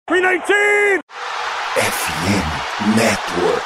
319 FM Network.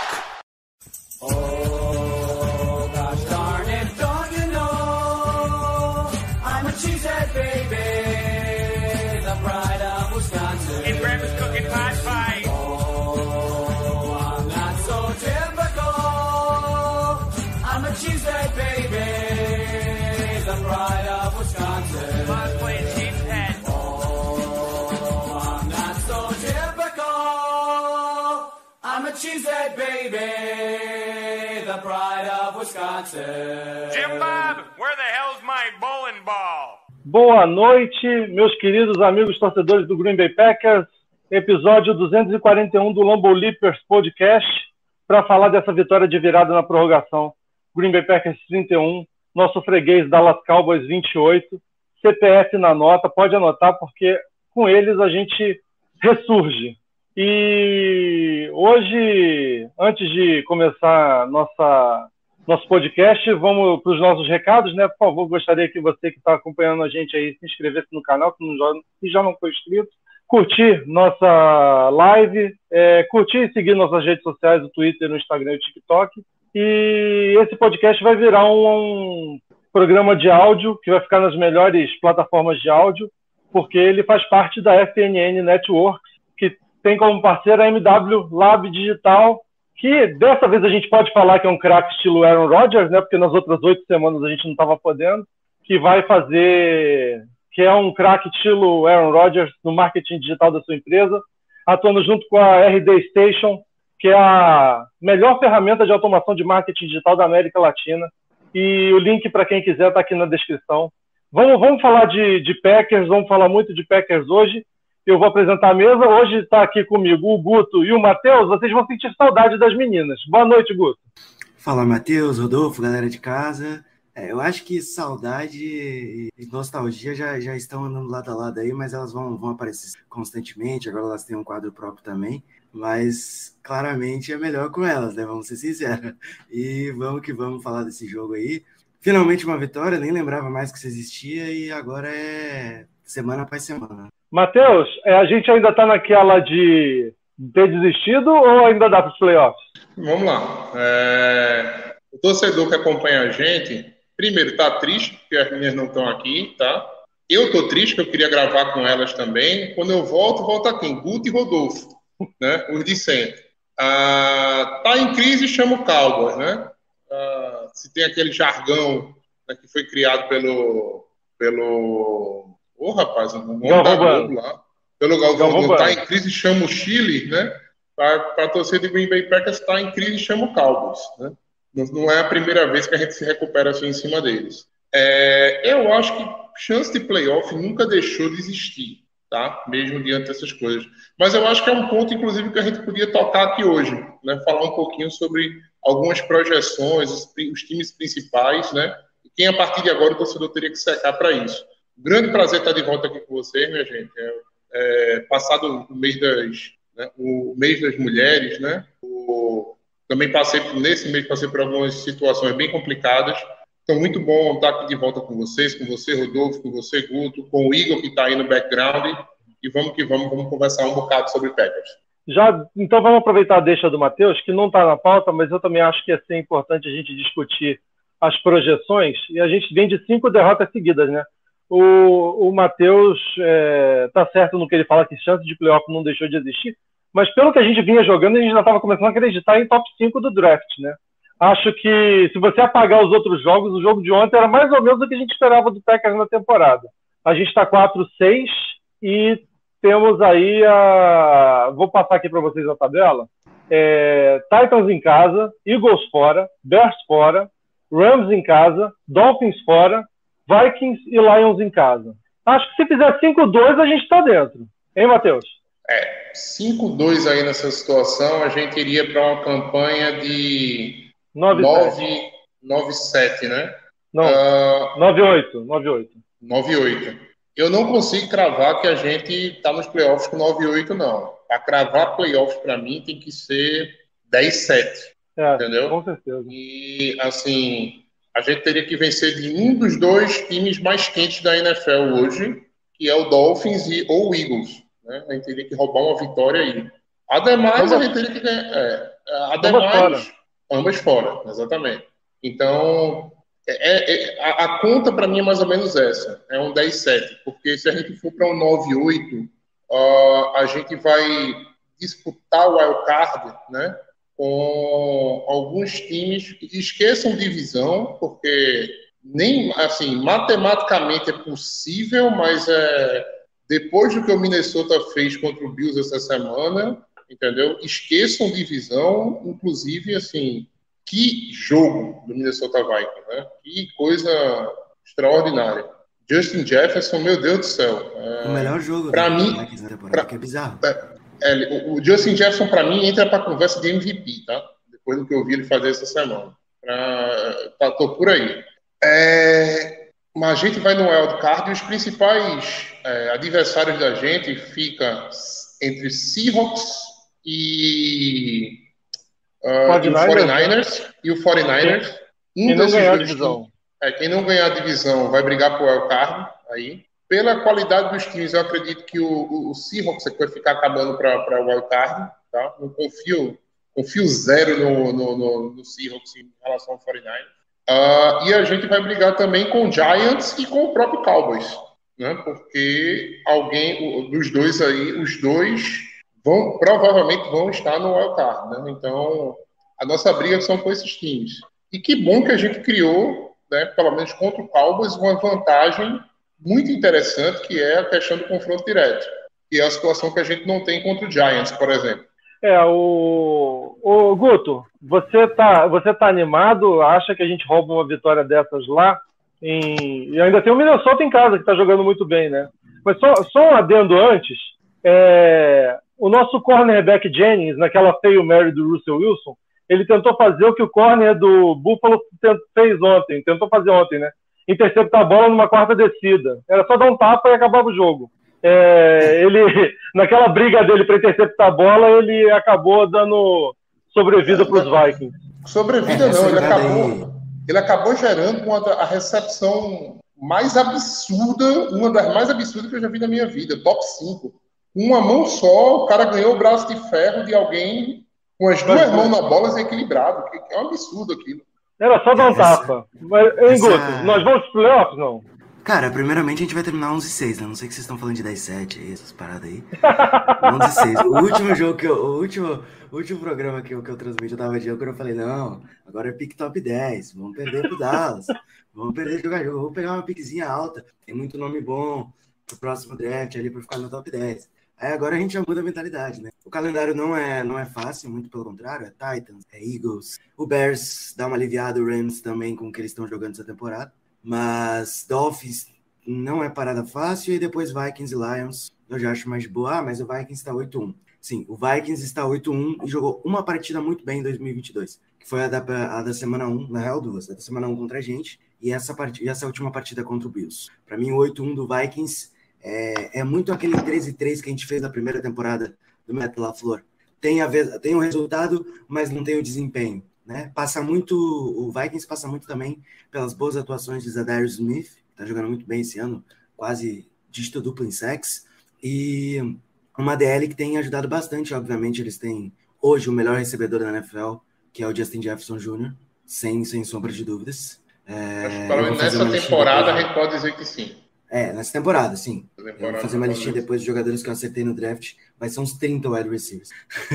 Oh, gosh darn it, don't you know? I'm a cheesehead baby, the pride of Wisconsin. And Grandma's cooking pot pie. Oh, I'm not so typical. I'm a cheesehead baby, the pride of Wisconsin. Mom's playing cheesehead. Oh, I'm not so typical. I'm a cheesehead baby, the pride of Wisconsin. Jim Bob, where the hell's my bowling ball? Boa noite, meus queridos amigos torcedores do Green Bay Packers. Episódio 241 do Lambeau Leapers Podcast, para falar dessa vitória de virada na prorrogação. Green Bay Packers 31, nosso freguês Dallas Cowboys 28, CPF na nota, pode anotar porque com eles a gente ressurge. E hoje, antes de começar nosso podcast, vamos para os nossos recados, né? Por favor, gostaria que você que está acompanhando a gente aí se inscrevesse no canal, se já não foi inscrito, curtir nossa live, curtir e seguir nossas redes sociais, o Twitter, o Instagram e o TikTok. E esse podcast vai virar um programa de áudio que vai ficar nas melhores plataformas de áudio, porque ele faz parte da FNN Networks, que tem como parceira a MW Lab Digital, que dessa vez a gente pode falar que é um craque estilo Aaron Rodgers, né? Porque nas outras 8 semanas a gente não estava podendo, que é um craque estilo Aaron Rodgers no marketing digital da sua empresa, atuando junto com a RD Station, que é a melhor ferramenta de automação de marketing digital da América Latina. E o link para quem quiser está aqui na descrição. Vamos falar de Packers, vamos falar muito de Packers hoje. Eu vou apresentar a mesa. Hoje está aqui comigo o Guto e o Matheus. Vocês vão sentir saudade das meninas. Boa noite, Guto. Fala, Matheus, Rodolfo, galera de casa. Eu acho que saudade e nostalgia já estão andando lado a lado aí, mas elas vão aparecer constantemente. Agora elas têm um quadro próprio também. Mas claramente é melhor com elas, né? Vamos ser sinceros. E vamos que vamos falar desse jogo aí. Finalmente uma vitória, nem lembrava mais que isso existia e agora é semana após semana. Matheus, a gente ainda está naquela de ter desistido ou ainda dá para os playoffs? Vamos lá. O torcedor que acompanha a gente, primeiro, está triste porque as meninas não estão aqui, tá? Eu estou triste porque eu queria gravar com elas também. Quando eu volto aqui, Guto e Rodolfo, né? Os de sempre. Tá em crise, chama o Cowboys, né? Se tem aquele jargão, né, que foi criado pelo rapaz, o nome da Globo lá. Pelo Galvão, tá em crise, chama o Chile, né? Para a torcida de Green Bay Packers, tá em crise, chama o Cowboys, né? Não é a primeira vez que a gente se recupera assim em cima deles. Eu acho que chance de playoff nunca deixou de existir, tá? Mesmo diante dessas coisas. Mas eu acho que é um ponto, inclusive, que a gente podia tocar aqui hoje, né? Falar um pouquinho sobre algumas projeções, os times principais, né? E quem, a partir de agora, o torcedor teria que secar para isso. Grande prazer estar de volta aqui com vocês, minha gente. Passado o mês das mulheres, né? Também nesse mês passei por algumas situações bem complicadas. Então, muito bom estar aqui de volta com vocês, com você, Rodolfo, com você, Guto, com o Igor, que está aí no background. E vamos que vamos conversar um bocado sobre Packers. Então vamos aproveitar a deixa do Matheus, que não está na pauta, mas eu também acho que ia ser importante a gente discutir as projeções. E a gente vem de 5 derrotas seguidas, né? O Matheus está certo no que ele fala, que chance de playoff não deixou de existir, mas pelo que a gente vinha jogando, a gente já estava começando a acreditar em top 5 do draft, né? Acho que se você apagar os outros jogos, o jogo de ontem era mais ou menos o que a gente esperava do Packers na temporada. A gente está 4-6 e temos aí vou passar aqui para vocês a tabela. Titans em casa, Eagles fora, Bears fora, Rams em casa, Dolphins fora, Vikings e Lions em casa. Acho que se fizer 5-2, a gente está dentro. Hein, Matheus? 5-2 aí nessa situação, a gente iria para uma campanha de 9-7, né? Não, 9-8. 9-8. Eu não consigo cravar que a gente está nos playoffs com 9-8, não. Para cravar playoffs, para mim, tem que ser 10-7. Entendeu? Com certeza. E, assim, a gente teria que vencer de um dos dois times mais quentes da NFL hoje, que é o Dolphins ou o Eagles. né? A gente teria que roubar uma vitória aí. Ademais, a gente teria que ganhar. Ademais, ambas fora, exatamente. Então, a conta para mim é mais ou menos essa. É um 10-7, porque se a gente for para um 9-8, a gente vai disputar o wildcard, né? Com alguns times que esqueçam divisão, porque nem assim matematicamente é possível, mas depois do que o Minnesota fez contra o Bills essa semana, entendeu? Esqueçam divisão, inclusive assim, que jogo do Minnesota Vikings, né? Que coisa extraordinária. Justin Jefferson, meu Deus do céu. O melhor jogo para mim, na temporada, que é bizarro. O Justin Jefferson, para mim, entra para a conversa de MVP, tá? Depois do que eu vi ele fazer essa semana. Tô por aí. Mas a gente vai no wildcard e os principais adversários da gente ficam entre Seahawks e o 49ers. E o 49ers. Quem não ganhar a divisão. Quem não ganhar a divisão vai brigar por wildcard aí. Pela qualidade dos times, eu acredito que o Seahawks é que vai ficar acabando para o wildcard, tá? Não confio zero no Seahawks em relação ao 49ers. E a gente vai brigar também com o Giants e com o próprio Cowboys, né? Porque alguém dos dois aí, os dois provavelmente vão estar no wildcard, né? Então, a nossa briga são com esses times. E que bom que a gente criou, né, pelo menos contra o Cowboys, uma vantagem muito interessante, que é a questão do confronto direto, que é a situação que a gente não tem contra o Giants, por exemplo. O Guto, você tá animado? Acha que a gente rouba uma vitória dessas lá? E ainda tem o Minnesota em casa, que tá jogando muito bem, né? Mas só um adendo antes. O nosso cornerback Jennings, naquela Hail Mary do Russell Wilson, ele tentou fazer o que o corner do Buffalo tentou fazer ontem, né? Interceptar a bola numa quarta descida. Era só dar um tapa e acabava o jogo. Ele, naquela briga dele para interceptar a bola, ele acabou dando sobrevida para os Vikings. Sobrevida não, ele acabou gerando a recepção mais absurda, uma das mais absurdas que eu já vi na minha vida, top 5. Uma mão só, o cara ganhou o braço de ferro de alguém com as duas mãos na bola desequilibrado, que é um absurdo aquilo. Era só dar um tapa. Mas, Guto, nós vamos para os playoffs, não? Cara, primeiramente a gente vai terminar 11-6, né? Não sei que vocês estão falando de 10-7 aí, essas paradas aí. 11-6. O último jogo o último programa que eu transmiti, eu tava de jogo, eu falei, não, agora é pick top 10, vamos perder pro Dallas, vamos perder jogar jogo, vou pegar uma piquezinha alta, tem muito nome bom pro próximo draft ali pra ficar no top 10. Aí agora a gente já muda a mentalidade, né? O calendário não é fácil, muito pelo contrário, é Titans, é Eagles, o Bears dá uma aliviada, o Rams também com o que eles estão jogando essa temporada, mas Dolphins não é parada fácil, e depois Vikings e Lions, eu já acho mais de boa, mas o Vikings está 8-1. Sim, o Vikings está 8-1 e jogou uma partida muito bem em 2022, que foi a da semana 1, na real duas, a da semana 1 contra a gente, e essa última partida contra o Bills. Para mim, o 8-1 do Vikings é muito aquele 13-3 que a gente fez na primeira temporada do Matt LaFleur. Tem o resultado, mas não tem o desempenho, né? O Vikings passa muito também pelas boas atuações de Zadarius Smith, que está jogando muito bem esse ano, quase dígito duplo em sacks, e uma DL que tem ajudado bastante. Obviamente eles têm hoje o melhor recebedor da NFL, que é o Justin Jefferson Jr., sem sombra de dúvidas. Nessa temporada a gente pode dizer que sim. Nessa temporada, sim. Eu vou fazer uma listinha depois de jogadores que eu acertei no draft. Vai ser uns 30 wide receivers.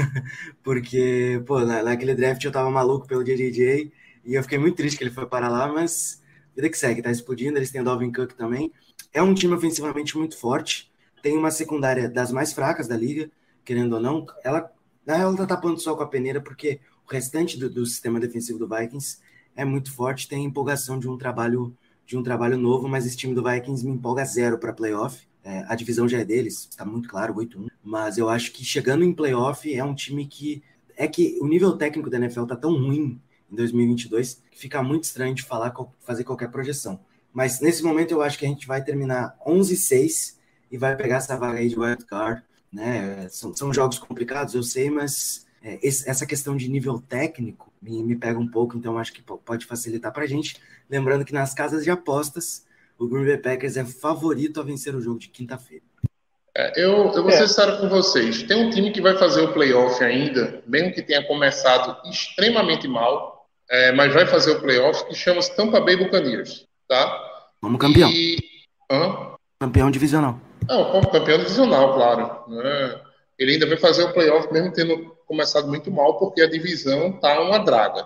Porque, naquele draft eu tava maluco pelo JJ e eu fiquei muito triste que ele foi parar lá, mas vida que segue, tá explodindo. Eles têm o Dalvin Cook também. É um time ofensivamente muito forte. Tem uma secundária das mais fracas da liga, querendo ou não. Ela tá tapando só com a peneira, porque o restante do sistema defensivo do Vikings é muito forte. Tem empolgação de um trabalho novo, mas esse time do Vikings me empolga zero para playoff. A divisão já é deles, está muito claro, 8-1. Mas eu acho que chegando em playoff é um time que o nível técnico da NFL tá tão ruim em 2022 que fica muito estranho de fazer qualquer projeção. Mas nesse momento eu acho que a gente vai terminar 11-6 e vai pegar essa vaga aí de wild card, né? São jogos complicados, eu sei, mas essa questão de nível técnico me pega um pouco, então acho que pode facilitar pra gente. Lembrando que nas casas de apostas, o Green Bay Packers é favorito a vencer o jogo de quinta-feira. Eu vou ser sincero com vocês. Tem um time que vai fazer o playoff ainda, mesmo que tenha começado extremamente mal, mas vai fazer o playoff, que chama-se Tampa Bay Buccaneers, tá? Como campeão. Hã? Campeão divisional. Não, como campeão divisional, claro. Né? Ele ainda vai fazer o playoff, mesmo tendo começado muito mal, porque a divisão tá uma draga.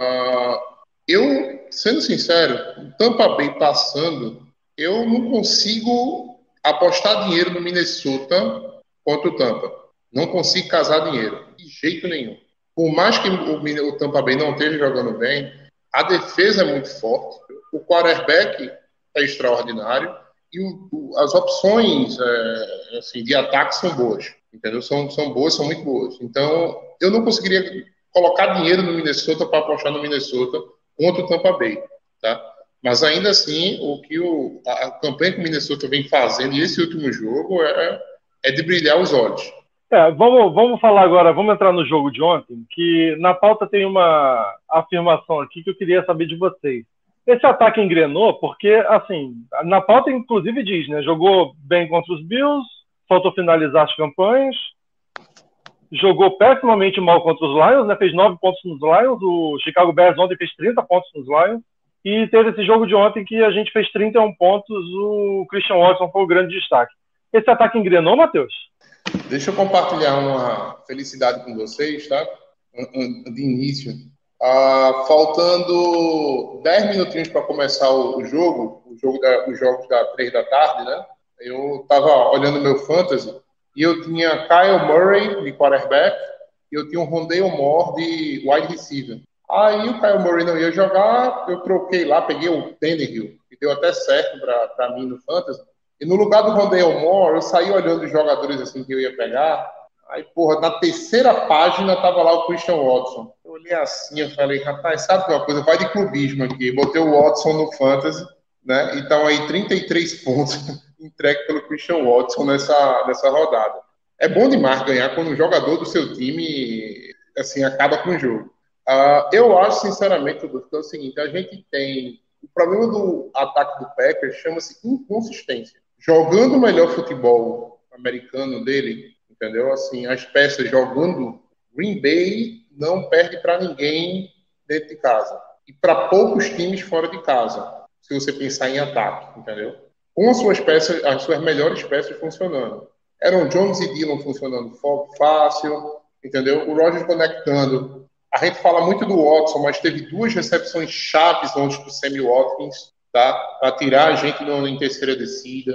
Eu, sendo sincero, o Tampa Bay passando, eu não consigo apostar dinheiro no Minnesota contra o Tampa. Não consigo casar dinheiro, de jeito nenhum. Por mais que o Tampa Bay não esteja jogando bem, a defesa é muito forte, o quarterback é extraordinário e as opções assim, de ataque são boas, entendeu? São boas, são muito boas. Então, eu não conseguiria colocar dinheiro no Minnesota para apostar no Minnesota contra o Tampa Bay, tá? Mas ainda assim, a campanha que o Minnesota vem fazendo, e esse último jogo, é de brilhar os olhos. Vamos falar agora, vamos entrar no jogo de ontem, que na pauta tem uma afirmação aqui que eu queria saber de vocês. Esse ataque engrenou porque, assim, na pauta inclusive diz, né, jogou bem contra os Bills, faltou finalizar as campanhas, jogou pessimamente mal contra os Lions, né, fez 9 pontos nos Lions, o Chicago Bears ontem fez 30 pontos nos Lions, e teve esse jogo de ontem que a gente fez 31 pontos, o Christian Watson foi o grande destaque. Esse ataque engrenou, Matheus? Deixa eu compartilhar uma felicidade com vocês, tá? De início. Faltando 10 minutinhos para começar os jogos da 3 da tarde, né? Eu estava olhando meu fantasy e eu tinha Kyle Murray de quarterback e eu tinha um Rondale Moore de wide receiver. Aí o Kyle Murray não ia jogar, eu troquei lá, peguei o Tannehill, que deu até certo para mim no fantasy. E no lugar do Rondale Moore, eu saí olhando os jogadores assim que eu ia pegar. Aí, porra, na terceira página tava lá o Christian Watson. Eu olhei assim, eu falei, rapaz, sabe uma coisa? Vai de clubismo aqui. Botei o Watson no fantasy, né? Então aí 33 pontos entregue pelo Christian Watson nessa rodada. É bom demais ganhar quando um jogador do seu time, assim, acaba com o jogo. Eu acho, sinceramente, que é o seguinte, a gente tem... O problema do ataque do Packers chama-se inconsistência. Jogando o melhor futebol americano dele, entendeu? Assim, as peças jogando, Green Bay não perde para ninguém dentro de casa. E para poucos times fora de casa, se você pensar em ataque, entendeu? Com as suas melhores peças funcionando. Aaron Jones e Dillon funcionando fácil, entendeu? O Rodgers conectando. A gente fala muito do Watson, mas teve 2 recepções chaves ontem do Sammy Watkins, tá? Para tirar a gente em terceira descida.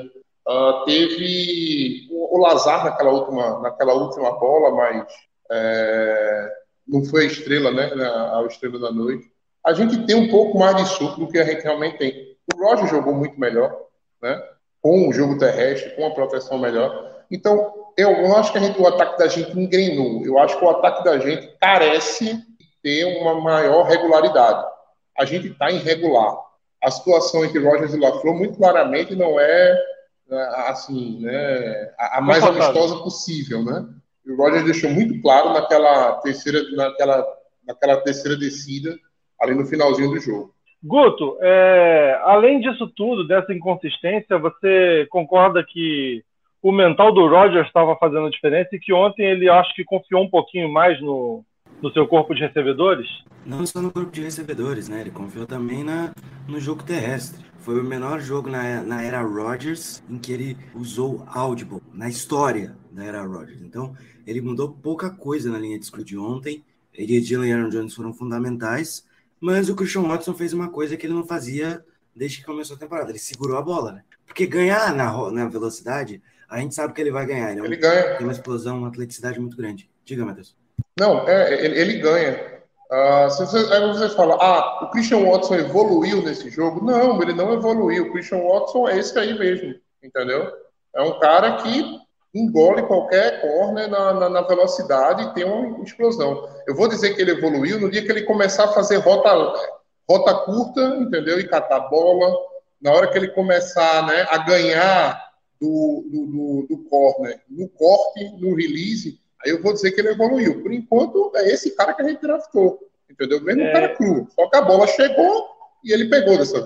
Teve o Lazar naquela última bola, mas não foi a estrela, né? A estrela da noite. A gente tem um pouco mais de suco do que a gente realmente tem. O Rodgers jogou muito melhor, né? Com o jogo terrestre, com a proteção melhor. Então, eu acho que o ataque da gente engrenou. Eu acho que o ataque da gente carece de ter uma maior regularidade. A gente está irregular. A situação entre Rodgers e LaFleur, muito claramente, não é assim, né, a mais amistosa possível, né? E o Rodgers deixou muito claro naquela terceira descida, ali no finalzinho do jogo. Guto, além disso tudo, dessa inconsistência, você concorda que o mental do Rodgers estava fazendo diferença e que ontem ele acho que confiou um pouquinho mais no seu corpo de recebedores? Não só no corpo de recebedores, né? Ele confiou também no jogo terrestre. Foi o menor jogo na era Rodgers em que ele usou audible, na história da era Rodgers. Então, ele mudou pouca coisa na linha de scrimmage de ontem. Ele, Dillon e Aaron Jones foram fundamentais, mas o Christian Watson fez uma coisa que ele não fazia desde que começou a temporada. Ele segurou a bola, né? Porque ganhar na velocidade, a gente sabe que ele vai ganhar. Ele ganha. Tem uma explosão, uma atleticidade muito grande. Diga, Matheus. Não, ele ganha. Aí você fala, o Christian Watson evoluiu nesse jogo. Não, ele não evoluiu. O Christian Watson é esse aí mesmo, entendeu? É um cara que engole qualquer corner na velocidade e tem uma explosão. Eu vou dizer que ele evoluiu no dia que ele começar a fazer rota curta, entendeu? E catar bola. Na hora que ele começar, né, a ganhar do corner, no corte, no release, aí eu vou dizer que ele evoluiu. Por enquanto, é esse cara que a gente draftou, entendeu? Mesmo um cara cru. Só que a bola chegou e ele pegou dessa vez.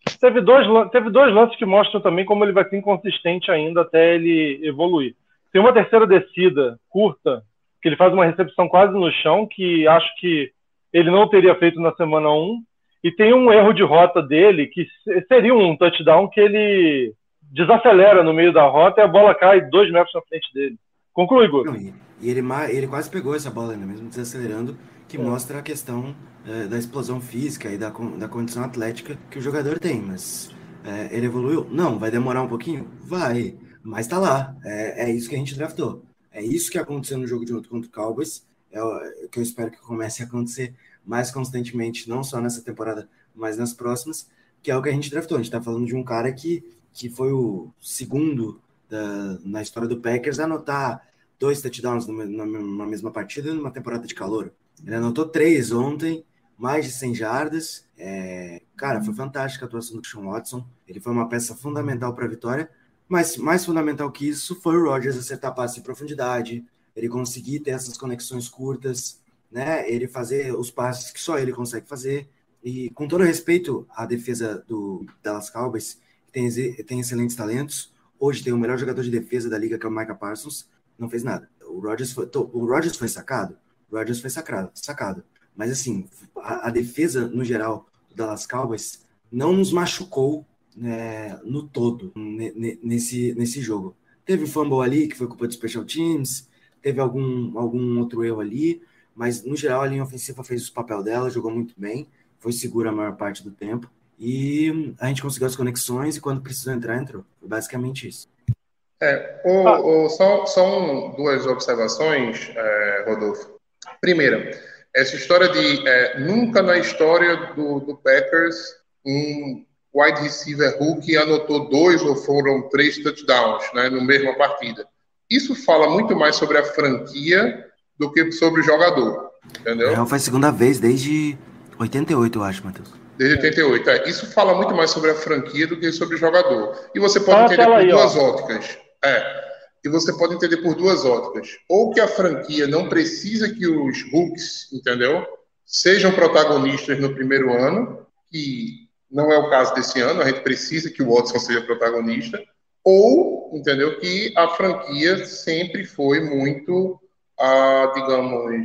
Teve dois lances que mostram também como ele vai ser inconsistente ainda até ele evoluir. Tem uma terceira descida curta, que ele faz uma recepção quase no chão, que acho que ele não teria feito na semana 1. E tem um erro de rota dele, que seria um touchdown, que ele desacelera no meio da rota e a bola cai 2 metros na frente dele. Conclui, Igor. E ele quase pegou essa bola ainda mesmo, desacelerando, que mostra a questão da explosão física e da condição atlética que o jogador tem. Mas ele evoluiu? Não. Vai demorar um pouquinho? Vai. Mas tá lá. É isso que a gente draftou. É isso que aconteceu no jogo de ontem contra o Cowboys. É o que eu espero que comece a acontecer mais constantemente, não só nessa temporada, mas nas próximas, que é o que a gente draftou. A gente tá falando de um cara que foi o segundo na história do Packers a anotar 2 touchdowns numa mesma partida numa temporada de calor. Ele anotou 3 ontem, mais de 100 jardas. Cara, foi fantástica a atuação do Sean Watson. Ele foi uma peça fundamental para a vitória, mas mais fundamental que isso foi o Rodgers acertar passe em profundidade, ele conseguir ter essas conexões curtas, né? Ele fazer os passes que só ele consegue fazer. E com todo respeito à defesa do Dallas Cowboys, que tem excelentes talentos, hoje tem o melhor jogador de defesa da liga, que é o Micah Parsons, não fez nada. O Rodgers foi sacado? O Rodgers foi sacado. Mas assim, a defesa no geral do Dallas Cowboys não nos machucou, né, no todo nesse jogo. Teve fumble ali que foi culpa dos special teams, teve algum outro erro ali, mas no geral a linha ofensiva fez o papel dela, jogou muito bem, foi segura a maior parte do tempo e a gente conseguiu as conexões e quando precisou entrar, entrou. Foi basicamente isso. São 2 observações, Rodolfo. Primeira, essa história de nunca na história do Packers um wide receiver rookie anotou 2 ou foram 3 touchdowns, né, no mesma partida. Isso fala muito mais sobre a franquia do que sobre o jogador, entendeu? Foi a segunda vez desde 88, eu acho, Matheus. Desde 88, Isso fala muito mais sobre a franquia do que sobre o jogador. E você pode entender por 2 óticas. E você pode entender por 2 óticas. Ou que a franquia não precisa que os rookies, entendeu, sejam protagonistas no primeiro ano, que não é o caso desse ano, a gente precisa que o Watson seja protagonista, ou, entendeu, que a franquia sempre foi muito, digamos,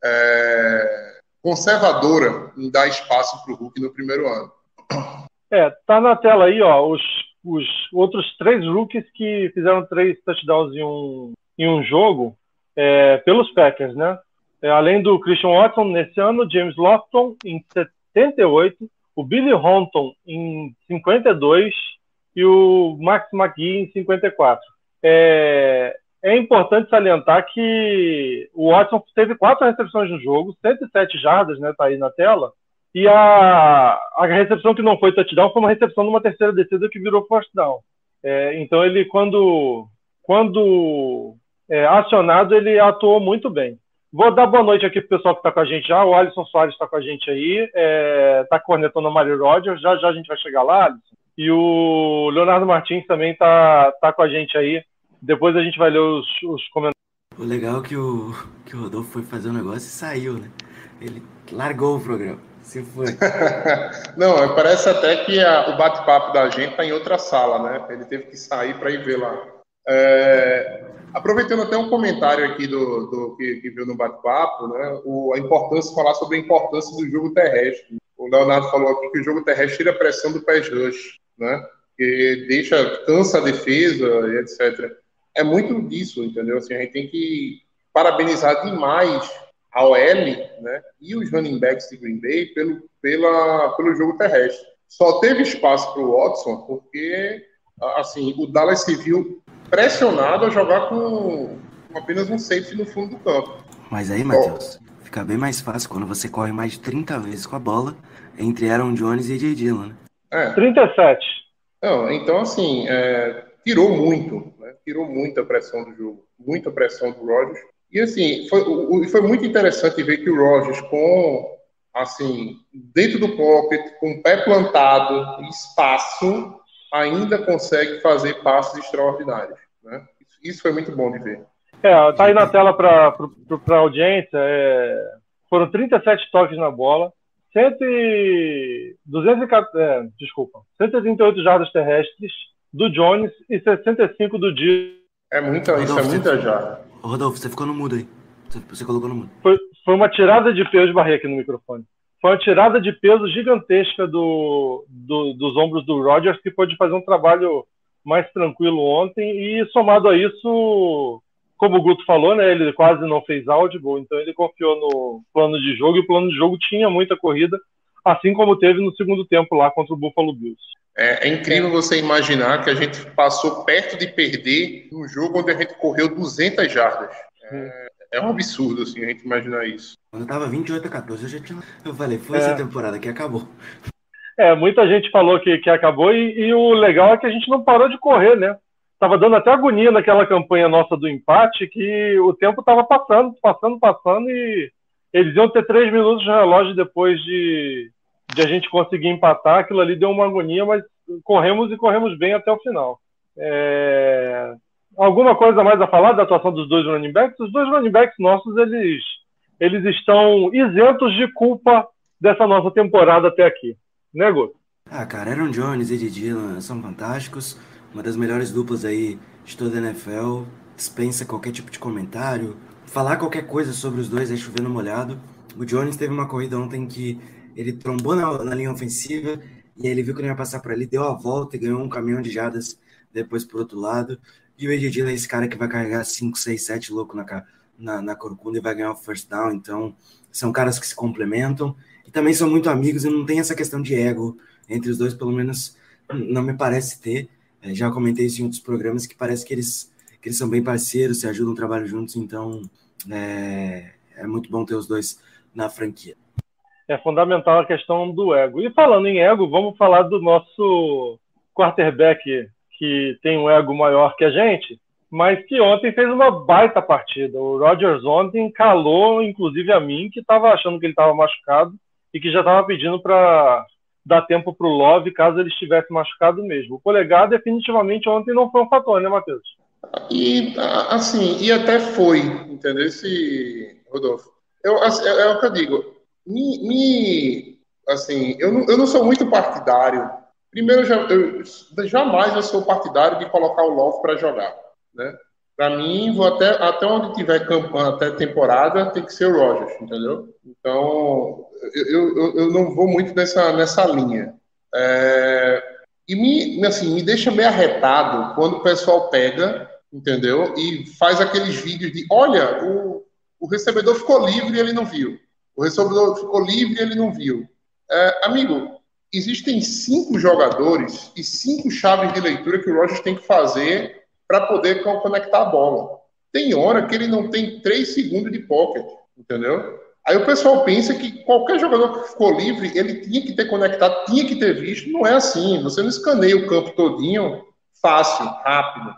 conservadora em dar espaço para o Hulk no primeiro ano. Tá na tela aí, ó, os outros 3 rookies que fizeram 3 touchdowns em um jogo pelos Packers, né? Além do Christian Watson nesse ano, James Lofton em 78, o Billy Honton em 52 e o Max McGee em 54. É importante salientar que o Watson teve 4 recepções no jogo, 107 jardas, né, tá aí na tela, e a recepção que não foi touchdown foi uma recepção numa terceira descida que virou first down. Então ele, quando acionado, ele atuou muito bem. Vou dar boa noite aqui pro pessoal que está com a gente já. O Alisson Soares está com a gente aí, está cornetando a Mari Rodgers, já a gente vai chegar lá, Alisson. E o Leonardo Martins também tá com a gente aí. Depois a gente vai ler os comentários. O legal é que o Rodolfo foi fazer um negócio e saiu, né? Ele largou o programa, se foi. Não, parece até que o bate-papo da gente tá em outra sala, né? Ele teve que sair para ir ver lá. Aproveitando até um comentário aqui do que viu no bate-papo, né? Falar sobre a importância do jogo terrestre. O Leonardo falou aqui que o jogo terrestre tira a pressão do pass rush, né? Que cansa a defesa e etc. É muito disso, entendeu? Assim, a gente tem que parabenizar demais a OL, né, e os running backs de Green Bay pelo jogo terrestre. Só teve espaço para o Watson porque, assim, o Dallas se viu pressionado a jogar com apenas um safety no fundo do campo. Mas aí, Matheus, fica bem mais fácil quando você corre mais de 30 vezes com a bola entre Aaron Jones e A.J. Dillon, né? 37. Não, então, assim, tirou muito, né? Tirou muita pressão do jogo, muita pressão do Rodgers. E, assim, foi muito interessante ver que o Rodgers, dentro do pocket, com o pé plantado, espaço, ainda consegue fazer passes extraordinários, né? Isso foi muito bom de ver. Tá aí na tela para a audiência. Foram 37 toques na bola, 138 jardas terrestres do Jones e 65 do Dillon. Isso é muita jarda. Rodolfo, você ficou no mudo aí. Você colocou no mudo. Foi uma tirada de peso, esbarrei aqui no microfone. Foi uma tirada de peso gigantesca dos ombros do Rodgers, que pôde fazer um trabalho mais tranquilo ontem. E somado a isso, como o Guto falou, né, ele quase não fez audible, então ele confiou no plano de jogo, e o plano de jogo tinha muita corrida, assim como teve no segundo tempo lá contra o Buffalo Bills. É incrível você imaginar que a gente passou perto de perder num jogo onde a gente correu 200 jardas. É um absurdo, assim, a gente imaginar isso. Quando tava 28-14, eu falei, foi essa temporada que acabou. Muita gente falou que acabou, e o legal é que a gente não parou de correr, né? Tava dando até agonia naquela campanha nossa do empate, que o tempo tava passando, e eles iam ter 3 minutos de relógio depois de a gente conseguir empatar. Aquilo ali deu uma agonia, mas corremos bem até o final. Alguma coisa mais a falar da atuação dos dois running backs? Os dois running backs nossos, eles estão isentos de culpa dessa nossa temporada até aqui, né, Guto? Cara, Aaron Jones e Dillon são fantásticos, uma das melhores duplas aí de toda a NFL, dispensa qualquer tipo de comentário, falar qualquer coisa sobre os dois é chover no molhado. O Jones teve uma corrida ontem que ele trombou na linha ofensiva, e aí ele viu que não ia passar por ali, deu a volta e ganhou um caminhão de jardas depois pro outro lado. E o A.J. Dillon é esse cara que vai carregar 5, 6, 7 louco na corcunda e vai ganhar o first down. Então, são caras que se complementam e também são muito amigos, e não tem essa questão de ego entre os dois, pelo menos não me parece ter. Já comentei isso em outros programas, que parece que eles são bem parceiros, se ajudam, trabalham juntos. Então, é muito bom ter os dois na franquia. É fundamental a questão do ego. E falando em ego, vamos falar do nosso quarterback, que tem um ego maior que a gente, mas que ontem fez uma baita partida. O Rodgers ontem calou, inclusive a mim, que estava achando que ele estava machucado e que já estava pedindo para dar tempo para o Love, caso ele estivesse machucado mesmo. O polegar definitivamente ontem não foi um fator, né, Matheus? E até foi, entendeu? Rodolfo, é o que eu digo. Eu não sou muito partidário. Primeiro, jamais eu sou partidário de colocar o Love para jogar, né? Para mim, vou até onde tiver campanha, até temporada, tem que ser o Rodgers, entendeu? Então, eu não vou muito nessa linha. E me deixa meio arretado quando o pessoal pega, entendeu? E faz aqueles vídeos de, olha, o recebedor ficou livre e ele não viu. O recebedor ficou livre e ele não viu. Amigo, existem 5 jogadores e 5 chaves de leitura que o Rodgers tem que fazer para poder conectar a bola. Tem hora que ele não tem 3 segundos de pocket, entendeu? Aí o pessoal pensa que qualquer jogador que ficou livre, ele tinha que ter conectado, tinha que ter visto. Não é assim. Você não escaneia o campo todinho fácil, rápido.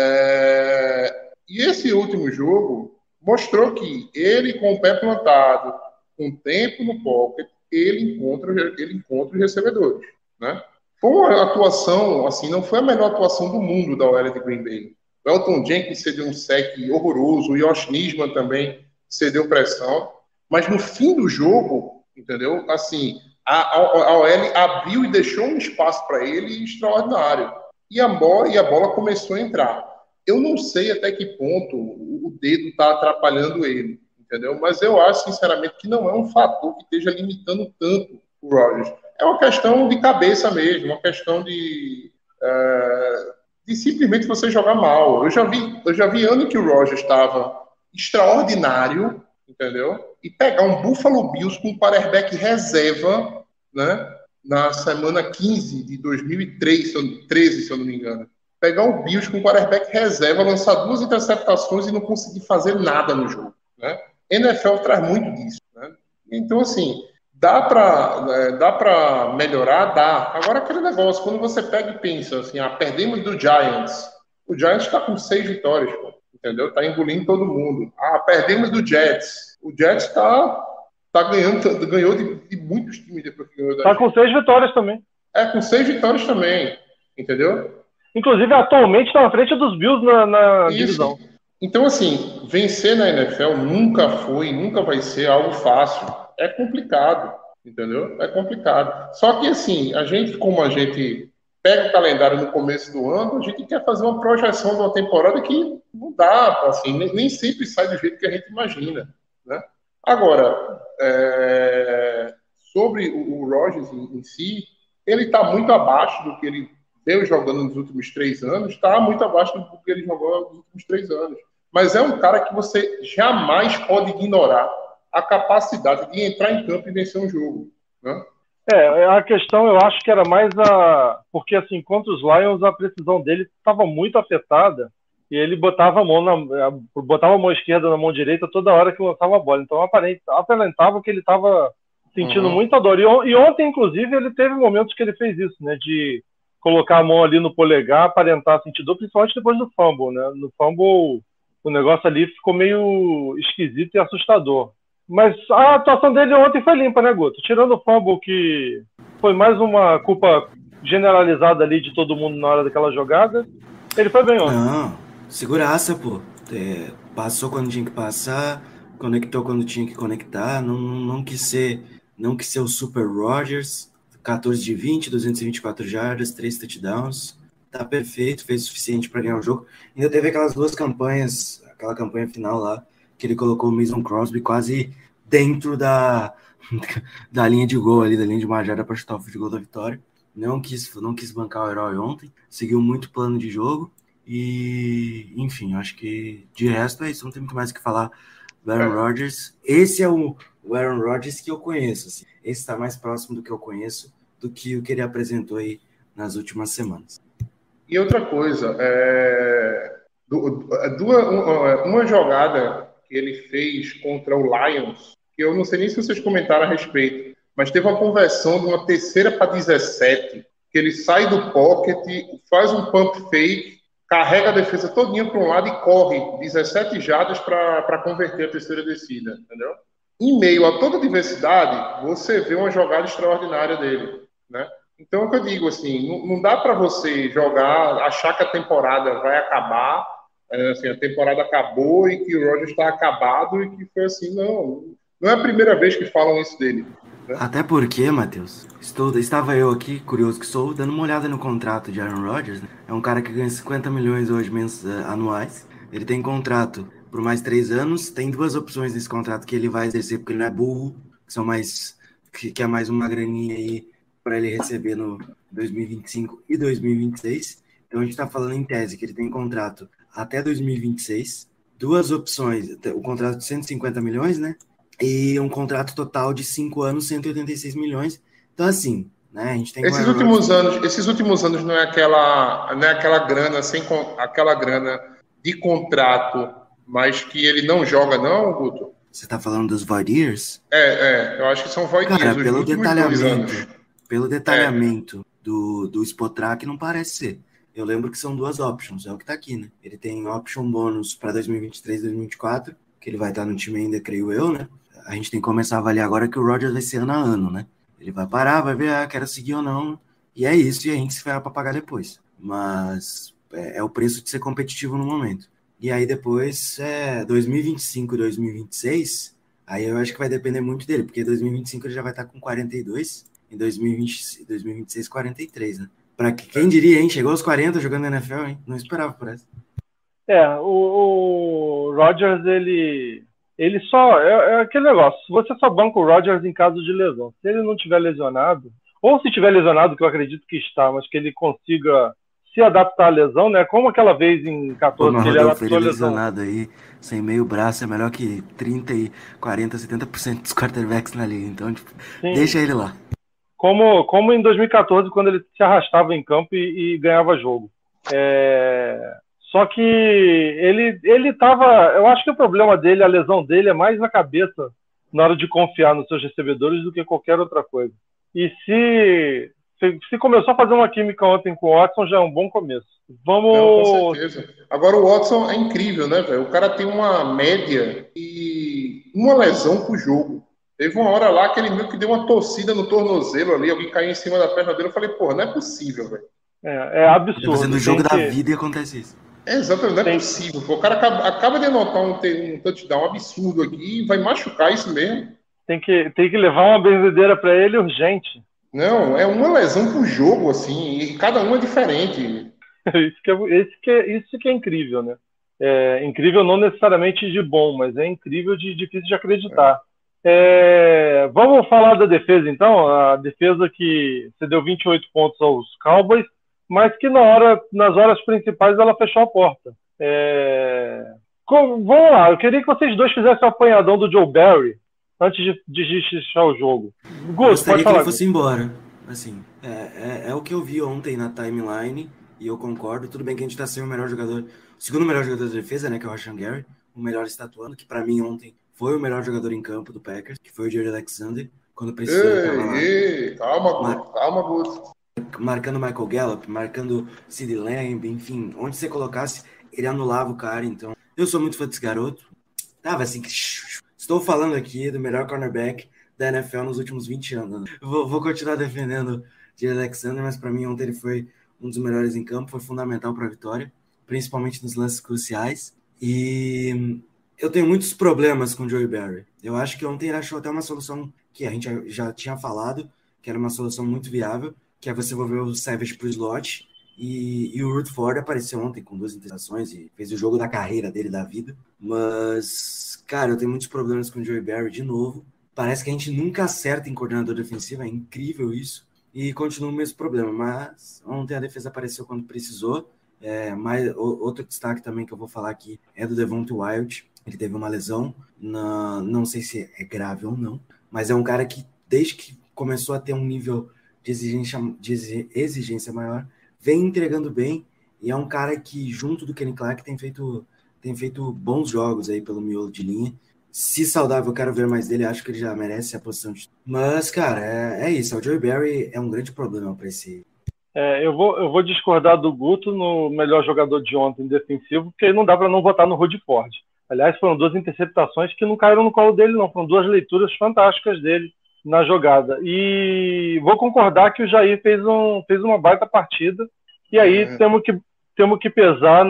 E esse último jogo mostrou que ele, com o pé plantado, com tempo no pocket, ele encontra os recebedores, né? Foi uma atuação, assim, não foi a melhor atuação do mundo da OL de Green Bay. O Elton Jenkins cedeu um sec horroroso, o Josh Nisman também cedeu pressão, mas no fim do jogo, entendeu? Assim, a OL abriu e deixou um espaço para ele extraordinário. E a bola começou a entrar. Eu não sei até que ponto o dedo está atrapalhando ele, entendeu? Mas eu acho, sinceramente, que não é um fator que esteja limitando tanto o Rodgers. É uma questão de cabeça mesmo, uma questão de simplesmente você jogar mal. Eu já vi ano que o Rodgers estava extraordinário, entendeu? E pegar um Buffalo Bills com um quarterback reserva, né? Na semana 15 de 2013, se eu não me engano. Pegar o Bills com um quarterback reserva, lançar 2 interceptações e não conseguir fazer nada no jogo, né? NFL traz muito disso, né? Então, assim, dá para melhorar? Dá. Agora, aquele negócio, quando você pega e pensa assim, perdemos do Giants. O Giants está com 6 vitórias, pô, entendeu? Está engolindo todo mundo. Perdemos do Jets. O Jets está ganhou de muitos times depois que ganhou da Está com 6 vitórias também. Com 6 vitórias também, entendeu? Inclusive, atualmente está na frente dos Bills na divisão. Então, assim, vencer na NFL nunca foi, nunca vai ser algo fácil. É complicado. entendeu? É complicado. Só que, assim, como a gente pega o calendário no começo do ano, a gente quer fazer uma projeção de uma temporada que não dá, assim, nem sempre sai do jeito que a gente imagina, né? Agora, sobre o Rodgers em si, ele está muito abaixo do que ele veio jogando nos últimos 3 anos, está muito abaixo do que ele jogou nos últimos 3 anos. Mas é um cara que você jamais pode ignorar a capacidade de entrar em campo e vencer um jogo, né? A questão eu acho que era mais porque assim, contra os Lions a precisão dele estava muito afetada e ele botava a mão esquerda na mão direita toda hora que lançava a bola, então aparentava que ele estava sentindo muita dor, e ontem inclusive ele teve momentos que ele fez isso, né, de colocar a mão ali no polegar, aparentar sentir dor, principalmente depois do fumble, né? No fumble o negócio ali ficou meio esquisito e assustador. Mas a atuação dele ontem foi limpa, né, Guto? Tirando o fumble, que foi mais uma culpa generalizada ali de todo mundo na hora daquela jogada, ele foi bem ontem. Não, seguraça, pô. Passou quando tinha que passar, conectou quando tinha que conectar, não quis ser o Super Rodgers, 14 de 20, 224 jardas, 3 touchdowns, tá perfeito, fez o suficiente para ganhar o jogo. Ainda teve aquelas 2 campanhas, aquela campanha final lá, que ele colocou o Mason Crosby quase dentro da linha de gol ali, da linha de uma jarda para chutar o field goal da vitória. Não quis bancar o herói ontem, seguiu muito plano de jogo e, enfim, acho que de resto é isso, não tem muito mais o que falar do Aaron Rodgers. Esse é o Aaron Rodgers que eu conheço, assim. Esse está mais próximo do que eu conheço do que o que ele apresentou aí nas últimas semanas. E outra coisa, uma jogada que ele fez contra o Lions, que eu não sei nem se vocês comentaram a respeito, mas teve uma conversão de uma 3ª para 17, que ele sai do pocket, faz um pump fake, carrega a defesa todinha para um lado e corre 17 jardas para converter a 3ª descida, entendeu? Em meio a toda a diversidade, você vê uma jogada extraordinária dele, né? Então, é o que eu digo, assim, não dá para você jogar, achar que a temporada vai acabar, assim, a temporada acabou e que o Rodgers está acabado e que foi assim, não é a primeira vez que falam isso dele. Né? Até porque, Matheus, estava eu aqui, curioso que sou, dando uma olhada no contrato de Aaron Rodgers, né? É um cara que ganha 50 milhões hoje anuais, ele tem contrato por mais 3 anos, tem 2 opções nesse contrato que ele vai exercer porque ele não é burro, que é mais uma graninha aí para ele receber no 2025 e 2026. Então a gente está falando em tese que ele tem contrato até 2026, 2 opções, o contrato de 150 milhões, né? E um contrato total de 5 anos, 186 milhões. Então assim, né? A gente tem esses últimos anos não é aquela grana aquela grana de contrato, mas que ele não joga, não, Guto? Você está falando dos void years? Eu acho que são void years. Cara, pelo detalhamento do Spotrac, não parece ser. Eu lembro que são 2 options, é o que tá aqui, né? Ele tem option bônus para 2023 e 2024, que ele vai estar no time ainda, creio eu, né? A gente tem que começar a avaliar agora que o Rodgers vai ser ano a ano, né? Ele vai parar, vai ver, quero seguir ou não, e é isso, e a gente se ferra para pagar depois. Mas é o preço de ser competitivo no momento. E aí depois, 2025 e 2026, aí eu acho que vai depender muito dele, porque 2025 ele já vai estar com 42, em 2026, 43, né? Pra quem diria, hein? Chegou aos 40 jogando na NFL, hein? Não esperava por essa. O Rodgers, ele só... É aquele negócio, você só banca o Rodgers em caso de lesão. Se ele não tiver lesionado, ou se tiver lesionado, que eu acredito que está, mas que ele consiga se adaptar à lesão, né? Como aquela vez em 14 que ele adaptou a lesão. Lesionado aí, sem meio braço, é melhor que 30 e 40, 70% dos quarterbacks na liga. Então, tipo, deixa ele lá. Como em 2014, quando ele se arrastava em campo e ganhava jogo. Só que ele tava... Eu acho que o problema dele, a lesão dele, é mais na cabeça na hora de confiar nos seus recebedores do que qualquer outra coisa. E se começou a fazer uma química ontem com o Watson, já é um bom começo. Com certeza. Agora o Watson é incrível, né, velho? O cara tem uma média e uma lesão por jogo. Teve uma hora lá que ele meio que deu uma torcida no tornozelo ali, alguém caiu em cima da perna dele. Eu falei, porra, não é possível, velho. É absurdo. Tá fazendo o jogo da vida e acontece isso. Exatamente, não é possível. Pô. O cara acaba de anotar um touchdown absurdo aqui e vai machucar isso mesmo. Tem que levar uma benzedeira para ele urgente. Não, é uma lesão por jogo, assim, e cada uma é diferente. Isso que é incrível, né? É incrível não necessariamente de bom, mas é incrível de difícil de acreditar. Vamos falar da defesa, então. A defesa que cedeu 28 pontos aos Cowboys, mas que nas horas principais ela fechou a porta. Vamos lá, eu queria que vocês dois fizessem o apanhadão do Joe Barry antes de fechar o jogo. Gostaria pode falar, que ele fosse embora. Assim, é o que eu vi ontem na timeline, e eu concordo. Tudo bem que a gente tá sem o melhor jogador, o segundo melhor jogador da defesa, né, que é o Rashan Gary, o melhor estatuando, que para mim ontem foi o melhor jogador em campo do Packers, que foi o Jaire Alexander, quando precisou. Calma, Guto. Marcando Michael Gallup, marcando CeeDee Lamb, enfim, onde você colocasse, ele anulava o cara. Então, eu sou muito fã desse garoto. Tava assim, estou falando aqui do melhor cornerback da NFL nos últimos 20 anos. Né? Vou continuar defendendo Jaire Alexander, mas para mim ontem ele foi um dos melhores em campo, foi fundamental para a vitória, principalmente nos lances cruciais. E eu tenho muitos problemas com o Joe Barry. Eu acho que ontem ele achou até uma solução que a gente já tinha falado, que era uma solução muito viável, que é você envolver o Savage pro slot, e o Rutherford apareceu ontem com 2 interceptações e fez o jogo da carreira dele, da vida. Mas, cara, eu tenho muitos problemas com o Joe Barry de novo. Parece que a gente nunca acerta em coordenador defensivo, é incrível isso. E continua o mesmo problema, mas ontem a defesa apareceu quando precisou. Mas outro destaque também que eu vou falar aqui é do Devontae Wyatt. Ele teve uma lesão, não sei se é grave ou não, mas é um cara que, desde que começou a ter um nível de exigência maior, vem entregando bem, e é um cara que, junto do Kenny Clark, tem feito bons jogos aí pelo miolo de linha. Se saudável, eu quero ver mais dele, acho que ele já merece a posição de... Mas, cara, é isso, o Joe Barry é um grande problema para esse... Eu vou discordar do Guto no melhor jogador de ontem defensivo, porque não dá para não votar no Rutherford. Aliás, foram 2 interceptações que não caíram no colo dele, não. Foram 2 leituras fantásticas dele na jogada. E vou concordar que o Jair fez uma baita partida. E aí temos que pesar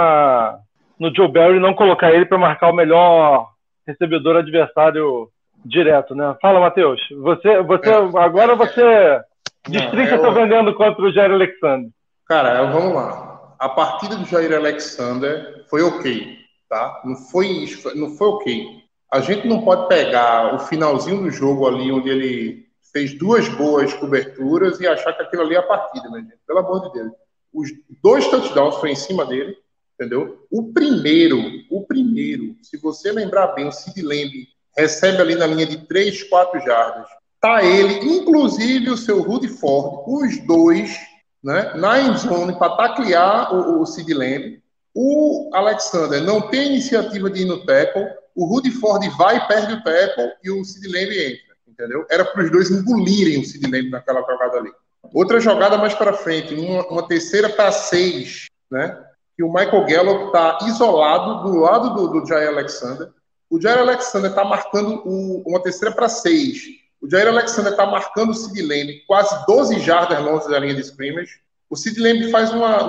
no Joe Barry, não colocar ele para marcar o melhor recebedor adversário direto, né? Fala, Matheus. Agora você destrinca seu vendendo contra o Jaire Alexander. Cara, vamos lá. A partida do Jaire Alexander foi ok, tá? Não foi ok. A gente não pode pegar o finalzinho do jogo ali, onde ele fez 2 boas coberturas e achar que aquilo ali é a partida, né, gente? Pelo amor de Deus. Os 2 touchdowns foi em cima dele, entendeu? O primeiro, se você lembrar bem, o CeeDee Lamb recebe ali na linha de 3, 4 jardas. Tá ele, inclusive o seu Rutherford, os 2, né, na endzone para taclear o CeeDee Lamb. O Alexander não tem iniciativa de ir no tackle, o Rutherford vai e perde o tackle e o CeeDee Lamb entra, entendeu? Era para os 2 engolirem o CeeDee Lamb naquela jogada ali. Outra jogada mais para frente, uma terceira para 6, né? Que o Michael Gallup está isolado do lado do Jaire Alexander. O Jaire Alexander está marcando uma terceira para 6. O Jaire Alexander está marcando o CeeDee Lamb quase 12 jardas longe da linha de scrimmage. O CeeDee Lamb faz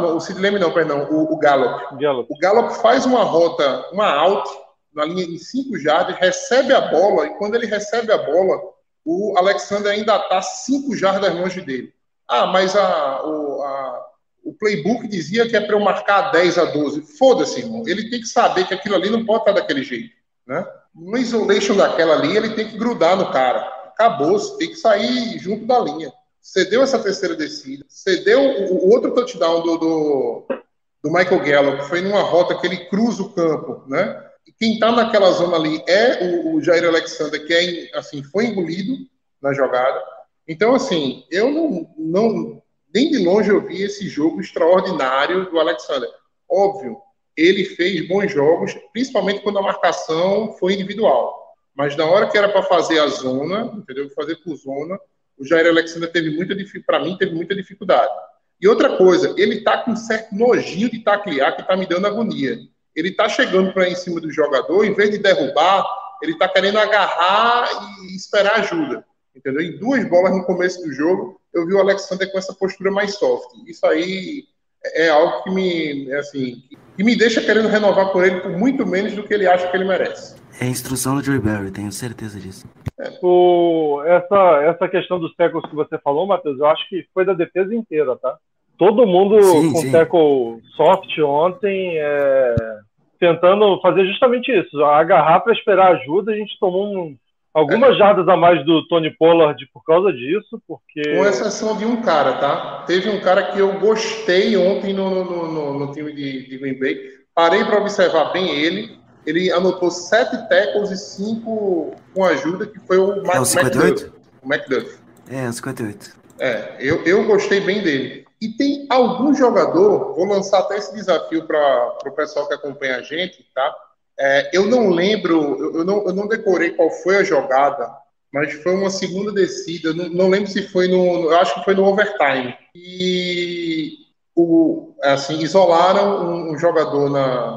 o Gallup. O Gallup faz uma rota, uma out, na linha de 5 jardas, recebe a bola, e quando ele recebe a bola, o Alexander ainda está 5 jardas longe dele. Mas o playbook dizia que é para eu marcar 10 a 12. Foda-se, irmão. Ele tem que saber que aquilo ali não pode estar daquele jeito, né? No isolation daquela ali, ele tem que grudar no cara. Acabou, tem que sair junto da linha. Cedeu essa terceira descida, cedeu o outro touchdown do Michael Gallup, foi numa rota que ele cruza o campo, né? E quem está naquela zona ali é o Jaire Alexander, que foi engolido na jogada. Então, assim, eu não nem de longe eu vi esse jogo extraordinário do Alexander. Óbvio, ele fez bons jogos, principalmente quando a marcação foi individual. Mas na hora que era para fazer a zona, entendeu? Fazer por zona, o Jaire Alexander teve muita dificuldade. E outra coisa, ele tá com um certo nojinho de taclear que tá me dando agonia. Ele tá chegando para em cima do jogador, em vez de derrubar, ele tá querendo agarrar e esperar ajuda. Entendeu? Em 2 bolas no começo do jogo, eu vi o Alexander com essa postura mais soft. Isso aí é algo que me deixa querendo renovar por ele por muito menos do que ele acha que ele merece. É a instrução do Joe Barry, tenho certeza disso. Essa questão dos tackles que você falou, Matheus, eu acho que foi da defesa inteira, tá? Todo mundo com tackle soft ontem, tentando fazer justamente isso, agarrar para esperar ajuda. A gente tomou algumas jardas a mais do Tony Pollard por causa disso, porque... Com exceção de um cara, tá? Teve um cara que eu gostei ontem no time de Green Bay. Parei para observar bem ele. Ele anotou 7 tackles e 5 com ajuda, que foi o McDuff. O McDuff. O 58. Eu gostei bem dele. E tem algum jogador, vou lançar até esse desafio para o pessoal que acompanha a gente, tá? Eu não lembro, eu não decorei qual foi a jogada, mas foi uma segunda descida, não lembro se foi eu acho que foi no overtime. E isolaram um jogador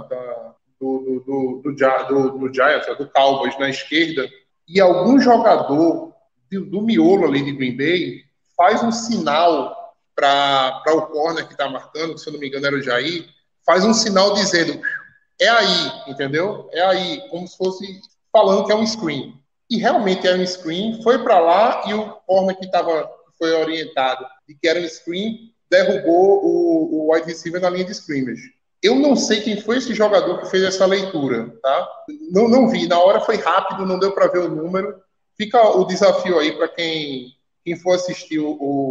do Giants, do Cowboys na esquerda, e algum jogador do miolo ali de Green Bay faz um sinal para o corner que está marcando, que se eu não me engano era o Jair, faz um sinal dizendo, é aí, entendeu? É aí, como se fosse falando que é um screen. E realmente é um screen, foi para lá e o corner que foi orientado de que era um screen, derrubou o wide receiver na linha de scrimmage. Eu não sei quem foi esse jogador que fez essa leitura, tá? Não vi, na hora foi rápido, não deu para ver o número. Fica o desafio aí para quem for assistir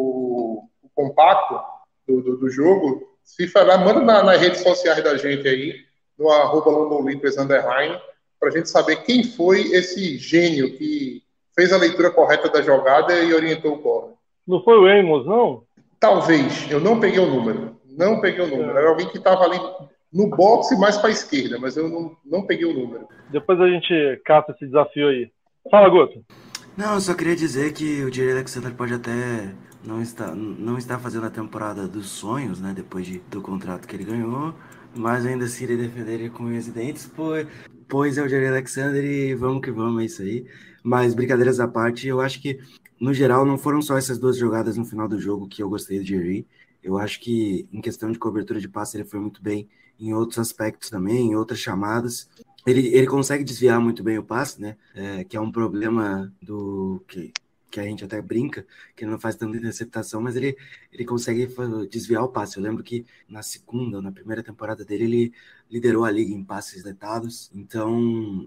o compacto do jogo, se falar, manda nas redes sociais da gente aí, no @LondonLeapers_, para a gente saber quem foi esse gênio que fez a leitura correta da jogada e orientou o corner. Não foi o Amos, não? Talvez, eu não peguei o número. Era alguém que estava ali no boxe mais para a esquerda, mas eu não peguei o número. Depois a gente cata esse desafio aí. Fala, Guto. Não, eu só queria dizer que o Jair Alexander pode até não estar fazendo a temporada dos sonhos, né, depois do contrato que ele ganhou, mas ainda assim irei defender ele com unhas e dentes, pois é o Jair Alexander e vamos que vamos, é isso aí. Mas brincadeiras à parte, eu acho que, no geral, não foram só essas 2 jogadas no final do jogo que eu gostei do Jerry. Eu acho que, em questão de cobertura de passe, ele foi muito bem em outros aspectos também, em outras chamadas. Ele consegue desviar muito bem o passe, né? Que é um problema que a gente até brinca, que ele não faz tanta interceptação, mas ele consegue desviar o passe. Eu lembro que na primeira temporada dele, ele liderou a liga em passes letados. Então,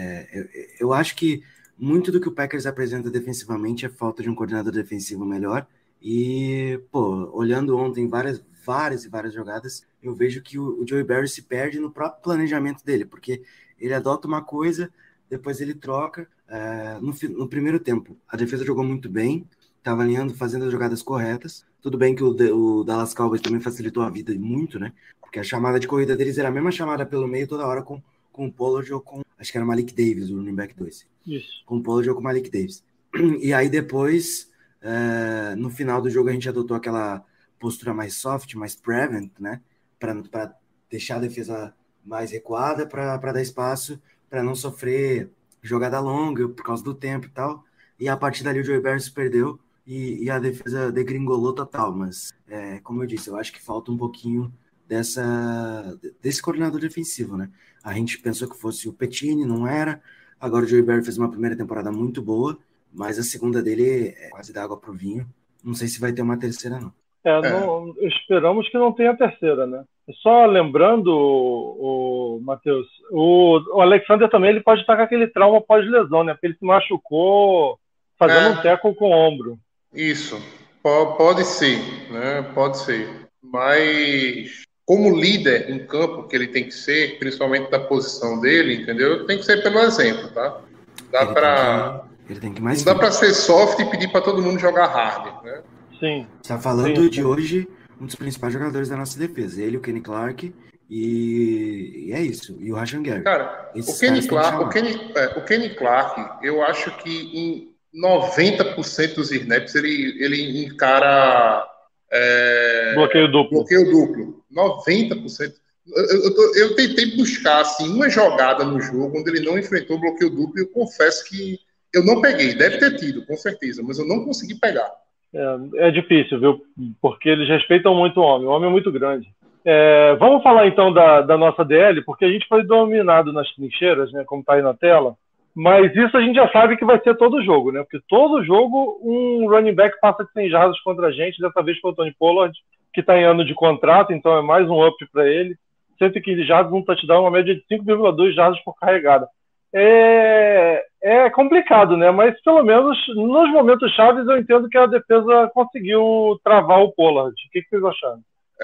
eu acho que muito do que o Packers apresenta defensivamente é falta de um coordenador defensivo melhor. E, olhando ontem várias jogadas, eu vejo que o Joey Barry se perde no próprio planejamento dele, porque ele adota uma coisa, depois ele troca. No primeiro tempo, a defesa jogou muito bem, estava alinhando, fazendo as jogadas corretas. Tudo bem que o Dallas Cowboys também facilitou a vida muito, né? Porque a chamada de corrida deles era a mesma chamada pelo meio toda hora com o Pollard ou com, acho que era Malik Davis, o running back 2. Isso. Com o Pollard ou com o Malik Davis. E aí depois... no final do jogo a gente adotou aquela postura mais soft, mais prevent, né, para deixar a defesa mais recuada, para dar espaço, para não sofrer jogada longa por causa do tempo e tal, e a partir dali o Joey Barry se perdeu e a defesa degringolou total, mas como eu disse, eu acho que falta um pouquinho desse coordenador defensivo, né, a gente pensou que fosse o Pettine, não era, agora o Joey Barry fez uma primeira temporada muito boa, mas a segunda dele é quase dar água pro vinho. Não sei se vai ter uma terceira, não. Esperamos que não tenha terceira, né? Só lembrando, o Matheus, o Alexander também ele pode estar com aquele trauma pós-lesão, né? Porque ele se machucou fazendo um tackle com o ombro. Isso. Pode ser, né? Pode ser. Mas como líder em campo que ele tem que ser, principalmente da posição dele, entendeu? Tem que ser pelo exemplo, tá? Não dá para ser soft e pedir para todo mundo jogar hard, né? Sim. Está falando de hoje um dos principais jogadores da nossa defesa. Ele, o Kenny Clark e é isso. E o Rashan Gary. Cara, o Kenny Clark, eu acho que em 90% dos snaps ele encara bloqueio duplo. 90%. Eu tentei buscar assim, uma jogada no jogo onde ele não enfrentou bloqueio duplo e eu confesso que eu não peguei, deve ter tido, com certeza, mas eu não consegui pegar. É difícil, viu? Porque eles respeitam muito o homem é muito grande. Vamos falar então da nossa DL, porque a gente foi dominado nas trincheiras, né, como está aí na tela, Mas isso a gente já sabe que vai ser todo jogo, né? Porque todo jogo um running back passa de 100 jardas contra a gente. Dessa vez foi o Tony Pollard, que está em ano de contrato, então é mais um up para ele. 115 jardas, um touchdown, uma média de 5,2 jardas por carregada. É complicado, né? Mas pelo menos nos momentos chaves eu entendo que a defesa conseguiu travar o Pollard. O que vocês acharam?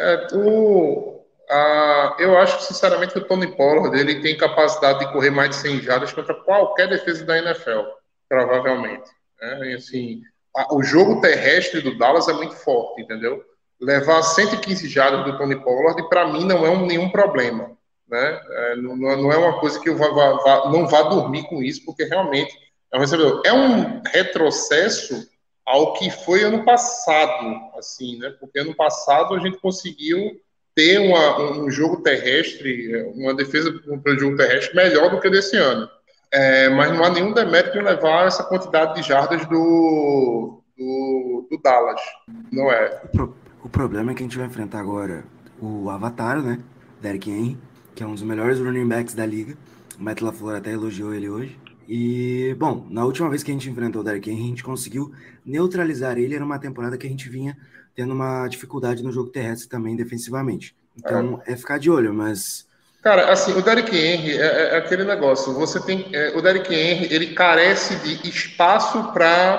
Eu acho, sinceramente, que o Tony Pollard ele tem capacidade de correr mais de 100 jardas contra qualquer defesa da NFL, provavelmente. Né? E, assim, o jogo terrestre do Dallas é muito forte, entendeu? Levar 115 jardas do Tony Pollard, para mim, não é nenhum problema. Né? Não é uma coisa que eu não vá dormir com isso, porque realmente é um retrocesso ao que foi ano passado, assim, né? Porque ano passado a gente conseguiu ter um jogo terrestre, uma defesa para o jogo terrestre melhor do que desse ano. Mas não há nenhum demérito em levar essa quantidade de jardas do Dallas, não é? O problema é que a gente vai enfrentar agora o Avatar, né? Derrick Henry, que é um dos melhores running backs da liga. O Matt LaFleur até elogiou ele hoje. E, bom, na última vez que a gente enfrentou o Derrick Henry, a gente conseguiu neutralizar ele. Era uma temporada que a gente vinha tendo uma dificuldade no jogo terrestre também, defensivamente. Então, é ficar de olho, mas... Cara, assim, o Derrick Henry é aquele negócio. Você tem... o Derrick Henry, ele carece de espaço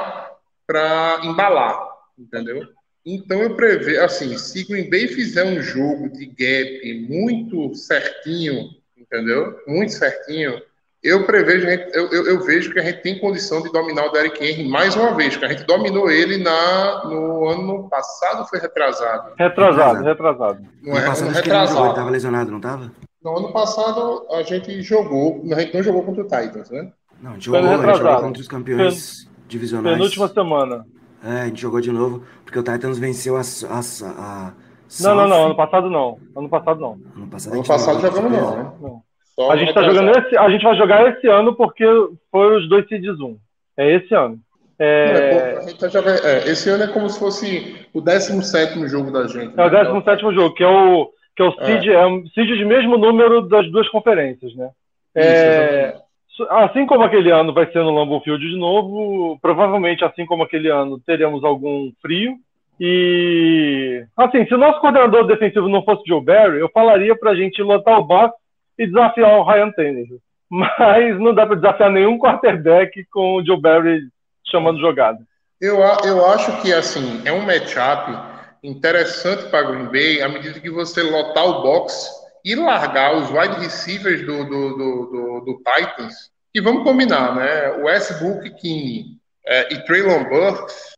para embalar, entendeu? Então, eu prevejo, assim, se Green Bay fizer um jogo de gap muito certinho, entendeu? Muito certinho, eu vejo que a gente tem condição de dominar o Derrick Henry mais uma vez, que a gente dominou ele no ano passado, foi retrasado? Retrasado. No ano passado acho que ele não jogou, ele estava lesionado, não estava? No ano passado a gente jogou, a gente não jogou contra o Titans, né? Não, a gente jogou contra os campeões divisionais. Penúltima semana. A gente jogou de novo, porque o Titans venceu a Não, ano passado não. Ano passado jogamos não. A gente tá jogando a gente vai jogar esse ano porque foi os 2 seeds 1. É esse ano. A gente tá jogando, esse ano é como se fosse o 17º jogo da gente. É o 17º jogo, que é o seed, é um seed de mesmo número das duas conferências, né? Assim como aquele ano vai ser no Lambeau Field de novo, provavelmente assim como aquele ano teremos algum frio. E, assim, se o nosso coordenador defensivo não fosse Joe Barry, eu falaria pra gente lotar o box e desafiar o Ryan Tannehill. Mas não dá pra desafiar nenhum quarterback com o Joe Barry chamando jogada. Eu acho que, assim, é um matchup interessante para Green Bay à medida que você lotar o box e largar os wide receivers do Titans, que vamos combinar, né? Westbrook, Kinney e Treylon Burks,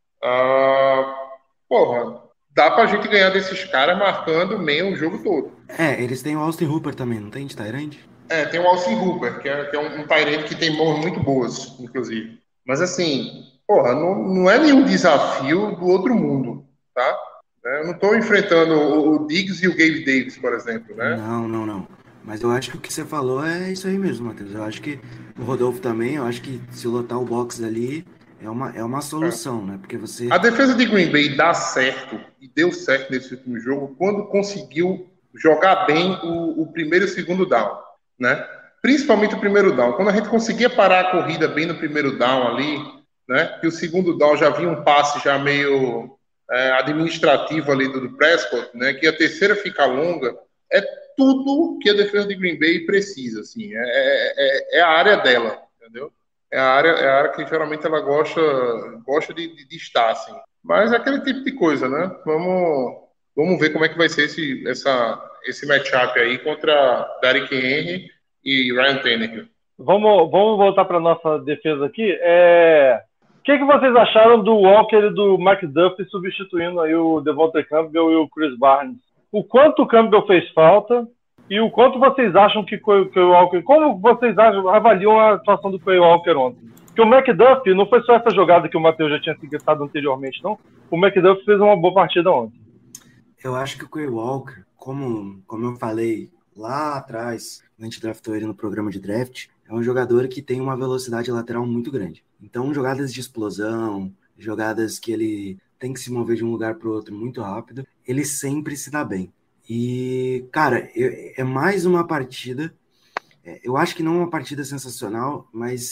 dá pra gente ganhar desses caras marcando meio o jogo todo. Eles têm o Austin Hooper também, não tem de Tyrande? Tem o Austin Hooper, que é um Tyrande que tem mãos muito boas, inclusive. Mas assim, não é nenhum desafio do outro mundo, tá? Eu não estou enfrentando o Diggs e o Gabe Davis, por exemplo, né? Não. Mas eu acho que o que você falou é isso aí mesmo, Matheus. Eu acho que o Rodolfo também, eu acho que se lotar o box ali é uma solução, né? Porque você... A defesa de Green Bay dá certo, e deu certo nesse último jogo, quando conseguiu jogar bem o primeiro e o segundo down, né? Principalmente o primeiro down. Quando a gente conseguia parar a corrida bem no primeiro down ali, né? Que o segundo down já vinha um passe já meio... administrativo ali do Prescott, né, que a terceira fica longa, é tudo que a defesa de Green Bay precisa, assim, é a área dela, entendeu? É a área que geralmente ela gosta de estar, assim. Mas é aquele tipo de coisa, né? Vamos ver como é que vai ser esse matchup aí contra Derrick Henry e Ryan Tannehill. Vamos voltar para nossa defesa aqui. O que vocês acharam do Walker e do McDuffie substituindo aí o Devontae Campbell e o Chris Barnes? O quanto o Campbell fez falta e o quanto vocês acham que o Walker... Como vocês avaliam a atuação do Quay Walker ontem? Porque o McDuffie não foi só essa jogada que o Matheus já tinha citado anteriormente, não. O McDuffie fez uma boa partida ontem. Eu acho que o Quay Walker, como eu falei lá atrás, quando a gente draftou ele no programa de draft, é um jogador que tem uma velocidade lateral muito grande. Então, jogadas de explosão, jogadas que ele tem que se mover de um lugar para o outro muito rápido, ele sempre se dá bem. E, cara, é mais uma partida, eu acho que não uma partida sensacional, mas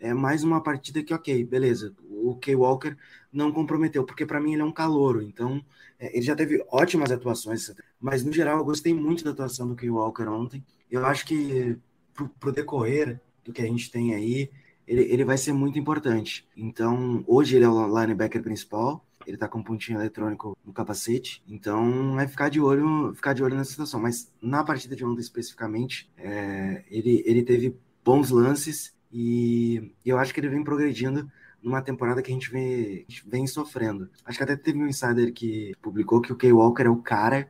é mais uma partida que, ok, beleza, o Kay Walker não comprometeu, porque para mim ele é um calouro, então ele já teve ótimas atuações, mas no geral eu gostei muito da atuação do Kay Walker ontem. Eu acho que pro decorrer do que a gente tem aí, ele vai ser muito importante. Então, hoje ele é o linebacker principal, ele tá com um pontinho eletrônico no capacete, então é ficar de olho nessa situação. Mas na partida de ontem especificamente, ele teve bons lances e eu acho que ele vem progredindo numa temporada que a gente vem sofrendo. Acho que até teve um insider que publicou que o Kay Walker é o cara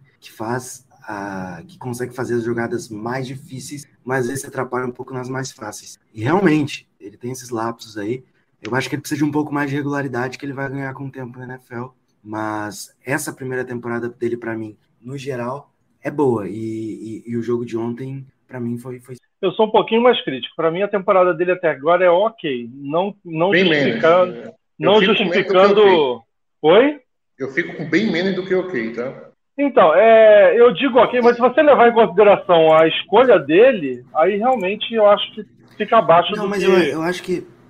que consegue fazer as jogadas mais difíceis, mas às vezes se atrapalha um pouco nas mais fáceis. E realmente, ele tem esses lapsos aí. Eu acho que ele precisa de um pouco mais de regularidade que ele vai ganhar com o tempo na NFL. Mas essa primeira temporada dele, para mim, no geral, é boa. E o jogo de ontem, para mim, foi... Eu sou um pouquinho mais crítico. Para mim, a temporada dele até agora é ok. Não justificando... Não justificando... Oi? Eu fico com bem menos do que ok, tá? Então, eu digo ok, mas se você levar em consideração a escolha dele, aí realmente eu acho que fica abaixo do mas que... eu acho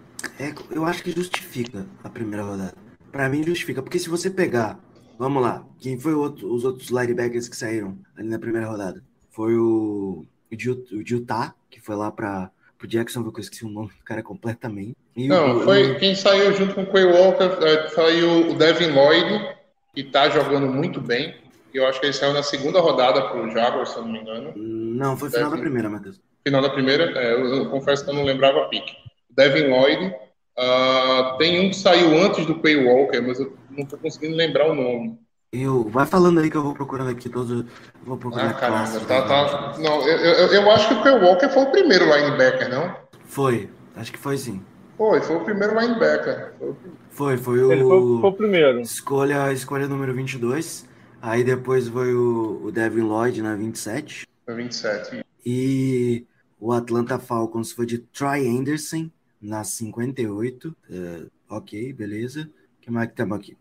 que justifica a primeira rodada. Pra mim justifica, porque se você pegar, vamos lá, quem foi os outros linebackers que saíram ali na primeira rodada? Foi o Utah, que foi lá pro Jacksonville, que eu esqueci o nome do cara completamente. Quem saiu junto com o Quay Walker, saiu o Devin Lloyd, que tá jogando muito bem. Eu acho que ele saiu na segunda rodada pro Jaguars, se eu não me engano. Não, foi final da primeira, Matheus. Final da primeira? Eu confesso que eu não lembrava a pique. Devin Lloyd. Tem um que saiu antes do Quay Walker, mas eu não tô conseguindo lembrar o nome. Vai falando aí que eu vou procurando aqui todos. Vou procurar caramba, tá. Não, eu acho que o Quay Walker foi o primeiro linebacker, não? Foi, acho que foi sim. Foi o primeiro linebacker. Foi Ele foi o primeiro. Escolha número 22. Aí depois foi o Devin Lloyd na 27. Na 27. E o Atlanta Falcons foi de Troy Anderson na 58. Ok, beleza. O que mais que temos aqui?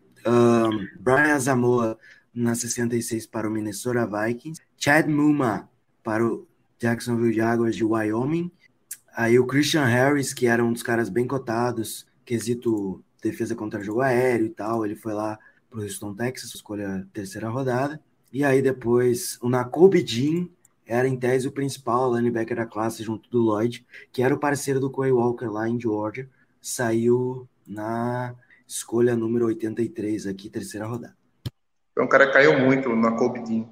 Brian Asamoah na 66 para o Minnesota Vikings. Chad Muma para o Jacksonville Jaguars de Wyoming. Aí o Christian Harris, que era um dos caras bem cotados, quesito defesa contra jogo aéreo e tal, ele foi lá para o Houston, Texas, escolha terceira rodada. E aí depois o Nakobe Dean era em tese o principal linebacker da classe junto do Lloyd, que era o parceiro do Quay Walker lá em Georgia, saiu na escolha número 83 aqui, terceira rodada. Então o cara caiu muito no Nakobe Dean.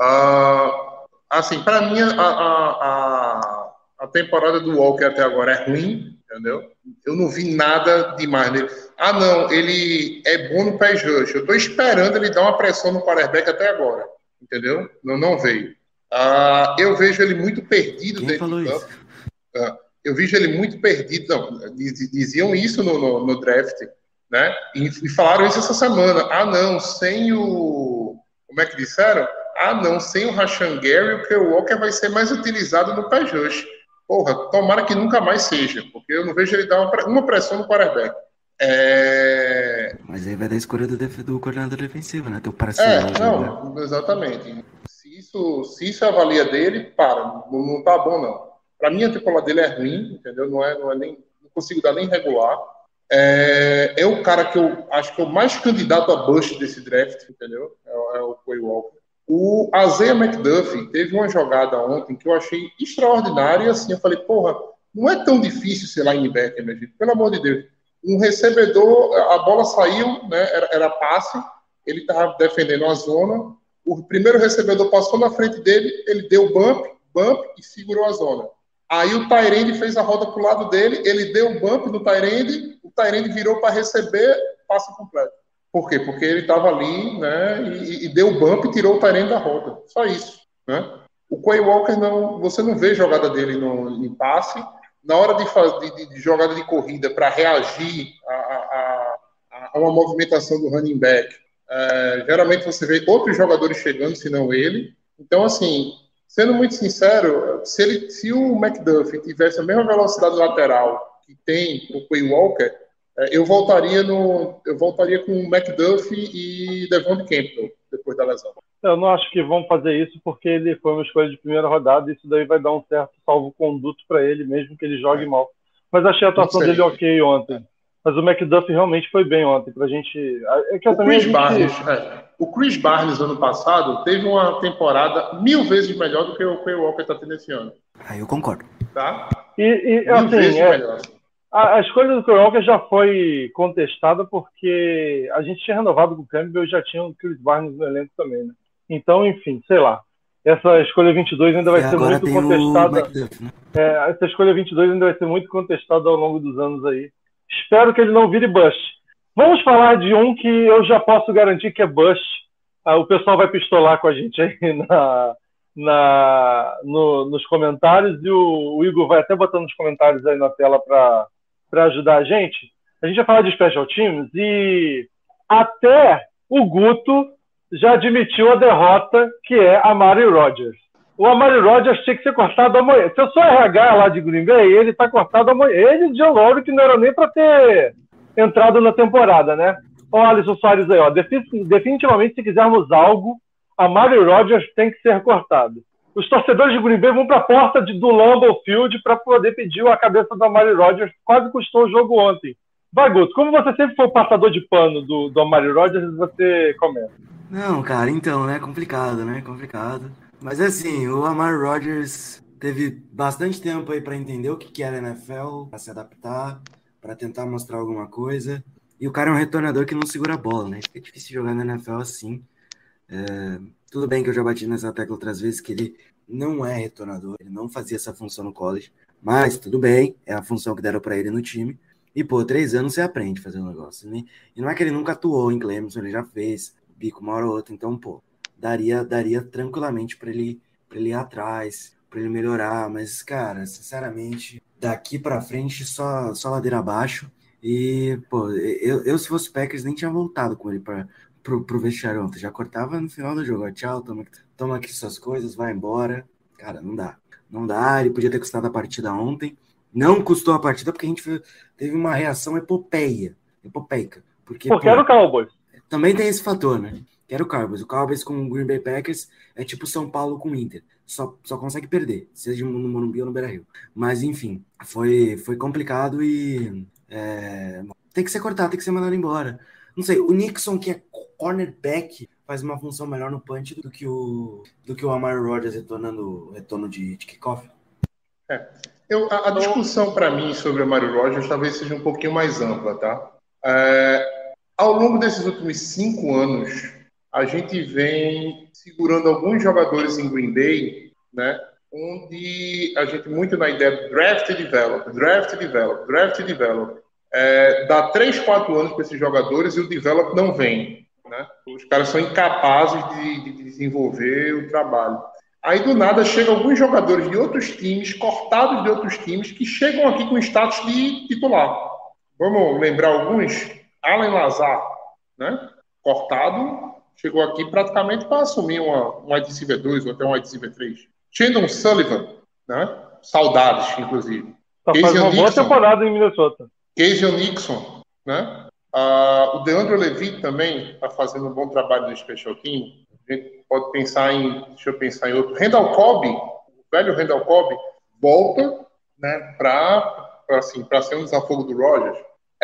Assim, para mim a temporada do Walker até agora é ruim, entendeu? Eu não vi nada demais nele. Não, ele é bom no pass rush. Eu tô esperando ele dar uma pressão no quarterback até agora, entendeu? Não veio. Eu vejo ele muito perdido dentro do campo. Eu vejo ele muito perdido. Não, diziam isso no draft, né? E falaram isso essa semana. Sem o... Como é que disseram? Sem o Rashan Gary, o Kay Walker vai ser mais utilizado no pass rush. Porra, tomara que nunca mais seja, porque eu não vejo ele dar uma pressão no quarterback. Mas aí vai dar a escolha do coordenador defensivo, né? Teu parceiro. Exatamente. Se isso é a valia dele, não tá bom, não. Pra mim, a temporada dele é ruim, entendeu? Não consigo dar nem regular. É o cara que eu acho que é o mais candidato a bust desse draft, entendeu? É o Quay Walker. O Isaiah McDuffie teve uma jogada ontem que eu achei extraordinária e assim, eu falei, porra, não é tão difícil ser linebacker, meu gente, pelo amor de Deus. Um recebedor, a bola saiu, né, era passe, ele estava defendendo a zona, o primeiro recebedor passou na frente dele, ele deu bump e segurou a zona. Aí o tight end fez a roda pro lado dele, ele deu um bump no tight end, o tight end virou para receber, passe completo. Por quê? Porque ele estava ali, né, e deu o bump e tirou o tight end da rota. Só isso, né? O Quay Walker, você não vê jogada dele em passe. Na hora de jogada de corrida para reagir a uma movimentação do running back, geralmente você vê outros jogadores chegando, se não ele. Então, assim, sendo muito sincero, se o McDuffie tivesse a mesma velocidade lateral que tem o Quay Walker, eu voltaria com o McDuffie e Devon Campbell depois da lesão. Eu não acho que vão fazer isso porque ele foi uma escolha de primeira rodada e isso daí vai dar um certo salvo-conduto para ele, mesmo que ele jogue mal. mas achei a atuação dele ok ontem. Mas o McDuff realmente foi bem ontem pra gente. É que eu também o Chris Barnes, ano passado, teve uma temporada 1000 vezes melhor do que o Quay Walker tá tendo esse ano. Aí eu concordo. Tá? E assim, a escolha do Quay Walker já foi contestada porque a gente tinha renovado com o Campbell e já tinha o Chris Barnes no elenco também, né? Então, enfim, sei lá. Essa escolha 22 ainda vai ser muito contestada. Né? Essa escolha 22 ainda vai ser muito contestada ao longo dos anos aí. Espero que ele não vire bust. Vamos falar de um que eu já posso garantir que é bust. O pessoal vai pistolar com a gente aí nos comentários e o Igor vai até botando nos comentários aí na tela para ajudar a gente. A gente vai falar de Special Teams e até o Guto já admitiu a derrota que é Amari Rodgers. O Amari Rodgers tinha que ser cortado amanhã. Se eu sou RH lá de Green Bay, ele está cortado amanhã. Ele e o John Lowry, que não era nem para ter entrado na temporada, né? Ó, Alisson Soares aí, ó. Definitivamente, se quisermos algo, Amari Rodgers tem que ser cortado. Os torcedores de Green Bay vão para a porta do Lambeau Field para poder pedir a cabeça do Amari Rodgers. Quase custou o jogo ontem. Vai, Guto, como você sempre foi o passador de pano do Amari Rodgers, você comenta. Não, cara, então, né? Complicado, né? Complicado. Mas assim, o Amari Rodgers teve bastante tempo aí para entender o que era NFL, para se adaptar, para tentar mostrar alguma coisa. E o cara é um retornador que não segura a bola, né? Fica difícil jogar na NFL assim. Tudo bem que eu já bati nessa tecla outras vezes que ele não é retornador, ele não fazia essa função no college, mas tudo bem, é a função que deram para ele no time. E, 3 anos você aprende a fazer um negócio, né? E não é que ele nunca atuou em Clemson, ele já fez bico uma hora ou outra, então, daria tranquilamente para ele ir atrás, para ele melhorar, mas, cara, sinceramente, daqui para frente só ladeira abaixo. E, eu se fosse Packers nem tinha voltado com ele pro vestiário ontem, já cortava no final do jogo, tchau, toma aqui suas coisas, vai embora. Cara, não dá, ele podia ter custado a partida ontem, não custou a partida porque a gente teve uma reação epopeica, porque era o Cowboys. Também tem esse fator, né? Que era o Cowboys com o Green Bay Packers é tipo São Paulo com o Inter. Só consegue perder, seja no Morumbi ou no Beira-Rio. Mas, enfim, foi complicado e tem que ser cortado, tem que ser mandado embora. Não sei, o Nixon, que é cornerback, faz uma função melhor no punch do que o Amari Rodgers retorno de kickoff. A discussão para mim sobre o Amari Rodgers talvez seja um pouquinho mais ampla, tá? Ao longo desses últimos 5 anos, a gente vem segurando alguns jogadores em Green Bay, né? Onde a gente muito na ideia do draft e develop. Dá 3, 4 anos para esses jogadores e o develop não vem, né? Os caras são incapazes de desenvolver o trabalho. Aí, do nada, chegam alguns jogadores de outros times, cortados de outros times, que chegam aqui com status de titular. Vamos lembrar alguns? Allen Lazard, né? Cortado, chegou aqui praticamente para assumir um wide receiver 2 ou até um wide receiver 3. Chandon Sullivan, né? Saudades, inclusive. Tá fazendo uma boa temporada em Minnesota. Casey Nixon, né? O DeAndre Levitt também está fazendo um bom trabalho no Special Team. A gente pode pensar deixa eu pensar em outro. Randall Cobb, o velho Randall Cobb, volta, né, para ser um desafogo do Rodgers.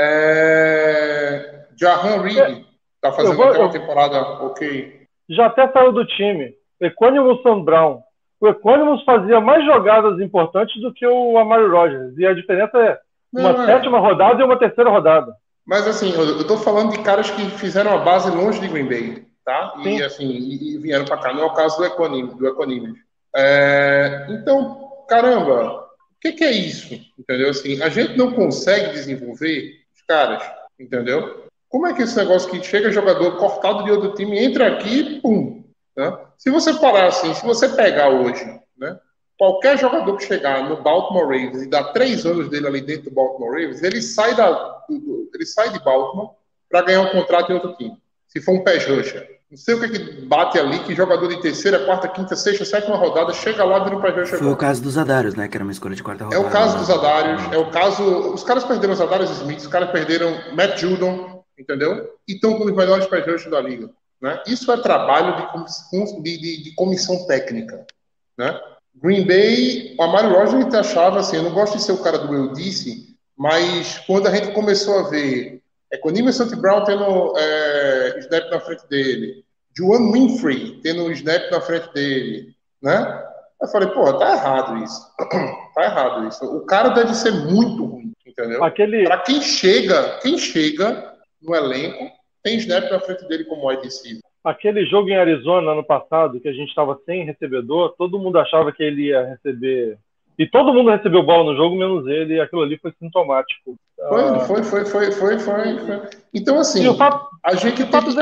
Jahan Reed está fazendo até uma temporada ok. Já até saiu do time. Equanimus Sam Brown. O Equanimus fazia mais jogadas importantes do que o Amari Rodgers. E a diferença é uma 7ª rodada e uma 3ª rodada. Mas assim, eu estou falando de caras que fizeram a base longe de Green Bay, tá? Sim. E assim, e vieram para cá. Não é o caso do Equanimus. Então, caramba, o que é isso? Entendeu? Assim, a gente não consegue desenvolver os caras, entendeu? Como é que esse negócio que chega jogador cortado de outro time, entra aqui e pum, né? Se você parar assim, se você pegar hoje, né? Qualquer jogador que chegar no Baltimore Ravens e dar 3 anos dele ali dentro do Baltimore Ravens, ele sai de Baltimore para ganhar um contrato em outro time. Se for um pass rusher. Não sei o que bate ali, que jogador de 3ª, 4ª, 5ª, 6ª, 7ª rodada chega lá e vira um pass rusher. Foi o caso dos Adários, né? Que era uma escolha de 4ª rodada. É o caso dos Adários, é o caso... Os caras perderam os Adários Smith, os caras perderam Matt Judon, entendeu? E estão com os melhores pass rushers da liga. Né? Isso é trabalho de comissão técnica, né? Green Bay, o Amari Rodgers achava assim, eu não gosto de ser o cara do eu disse, Mas quando a gente começou a ver Equanimeous St. Brown tendo snap na frente dele, Juwan Winfrey tendo snap na frente dele, né? Eu falei, pô, tá errado isso. Tá errado isso. O cara deve ser muito ruim, entendeu? Pra quem chega no elenco, tem snap na frente dele como wide receiver. Aquele jogo em Arizona, ano passado, que a gente estava sem recebedor, todo mundo achava que ele ia receber... E todo mundo recebeu bola no jogo, menos ele, e aquilo ali foi sintomático. Foi. Então, assim, a gente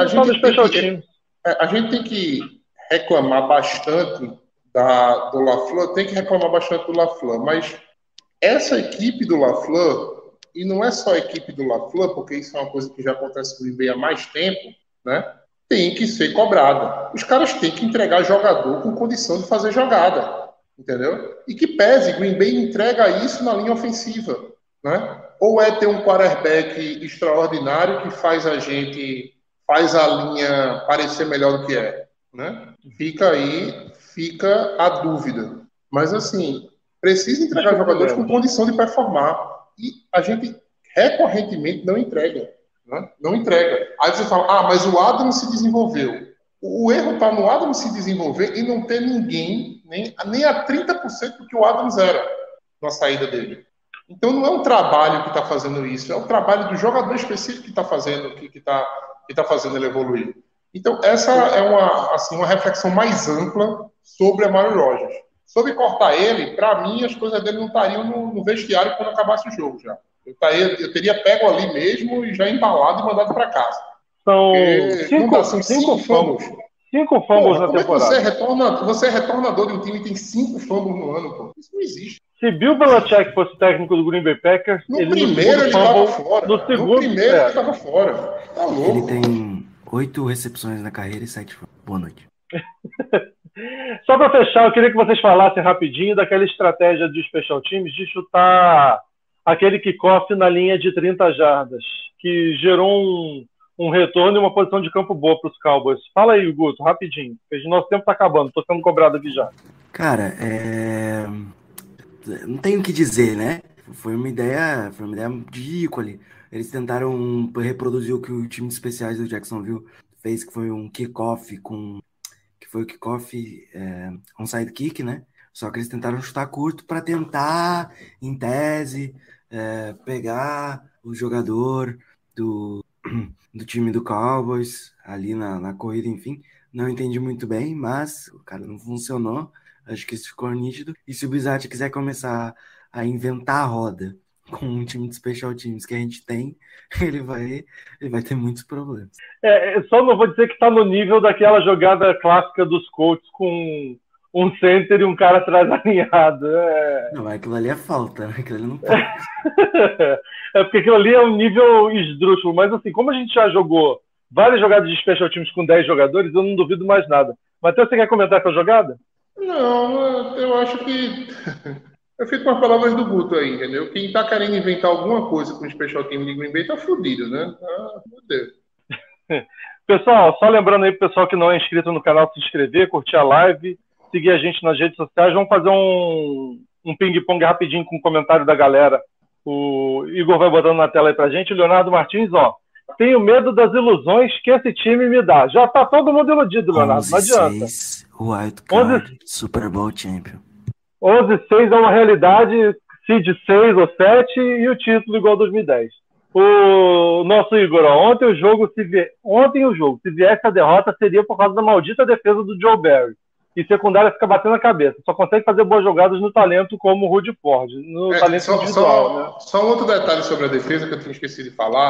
tem que reclamar bastante do LaFleur, mas essa equipe do LaFleur, e não é só a equipe do LaFleur, porque isso é uma coisa que já acontece com o Green Bay há mais tempo, né? Tem que ser cobrada. Os caras têm que entregar jogador com condição de fazer jogada, entendeu? E que pese, Green Bay entrega isso na linha ofensiva, né? Ou é ter um quarterback extraordinário que faz a linha parecer melhor do que é, né? Fica a dúvida. Mas, assim, precisa entregar jogadores com condição de performar. E a gente recorrentemente não entrega. Né? Não entrega. Aí você fala, mas o Adams se desenvolveu. O erro está no Adams se desenvolver e não ter ninguém, nem a 30% do que o Adams era na saída dele. Então não é um trabalho que está fazendo isso, é o trabalho do jogador específico que está fazendo, que tá fazendo ele evoluir. Então essa é uma reflexão mais ampla sobre a Amari Rodgers. Sobre cortar ele, para mim as coisas dele não estariam no vestiário quando acabasse o jogo já. Eu teria pego ali mesmo e já embalado e mandado para casa. São 5 fumbles. 5 fumbles na temporada. Você é retornador de um time e tem 5 fumbles no ano, pô. Isso não existe. Se Bill Belichick fosse técnico do Green Bay Packers, no primeiro ele estava fora. No primeiro ele estava fora. Tá louco. Ele tem 8 recepções na carreira e 7 fumbles. Boa noite. Só para fechar, eu queria que vocês falassem rapidinho daquela estratégia de special teams de chutar aquele kickoff na linha de 30 jardas, que gerou um retorno e uma posição de campo boa para os Cowboys. Fala aí, Guto, rapidinho, porque o nosso tempo está acabando, estou sendo cobrado aqui já. Cara, não tenho o que dizer, né? Foi uma ideia ridícula ali. Eles tentaram reproduzir o que o time de especiais do Jacksonville fez, que foi um kickoff onside kick, né? Só que eles tentaram chutar curto para tentar, em tese, pegar o jogador do time do Cowboys ali na corrida, enfim. Não entendi muito bem, mas o cara não funcionou. Acho que isso ficou nítido. E se o Bisatti quiser começar a inventar a roda com um time de special teams que a gente tem, ele vai ter muitos problemas. Só não vou dizer que está no nível daquela jogada clássica dos Colts com um center e um cara atrás alinhado. Não, aquilo ali é falta, né? Aquilo ali não pode. Porque aquilo ali é um nível esdrúxulo. Mas assim, como a gente já jogou várias jogadas de special teams com 10 jogadores, eu não duvido mais nada. Matheus, você quer comentar essa jogada? Não, eu acho que... Eu fico com as palavras do Guto aí, entendeu? Quem tá querendo inventar alguma coisa com o special team de Green Bay tá fudido, né? Meu Deus. Pessoal, só lembrando aí pro pessoal que não é inscrito no canal se inscrever, curtir a live, seguir a gente nas redes sociais. Vamos fazer um ping-pong rapidinho com o comentário da galera. O Igor vai botando na tela aí pra gente. O Leonardo Martins, tenho medo das ilusões que esse time me dá. Já tá todo mundo iludido, Leonardo, não adianta. Wild Card, Super Bowl Champion. 11-6 é uma realidade, seed 6 ou 7 e o título igual 2010. O nosso Igor, ontem o jogo, se viesse a derrota, seria por causa da maldita defesa do Joe Barry. E secundária fica batendo a cabeça. Só consegue fazer boas jogadas no talento como o Rudy Ford. No talento individual, né? Só um outro detalhe sobre a defesa que eu tinha esquecido de falar.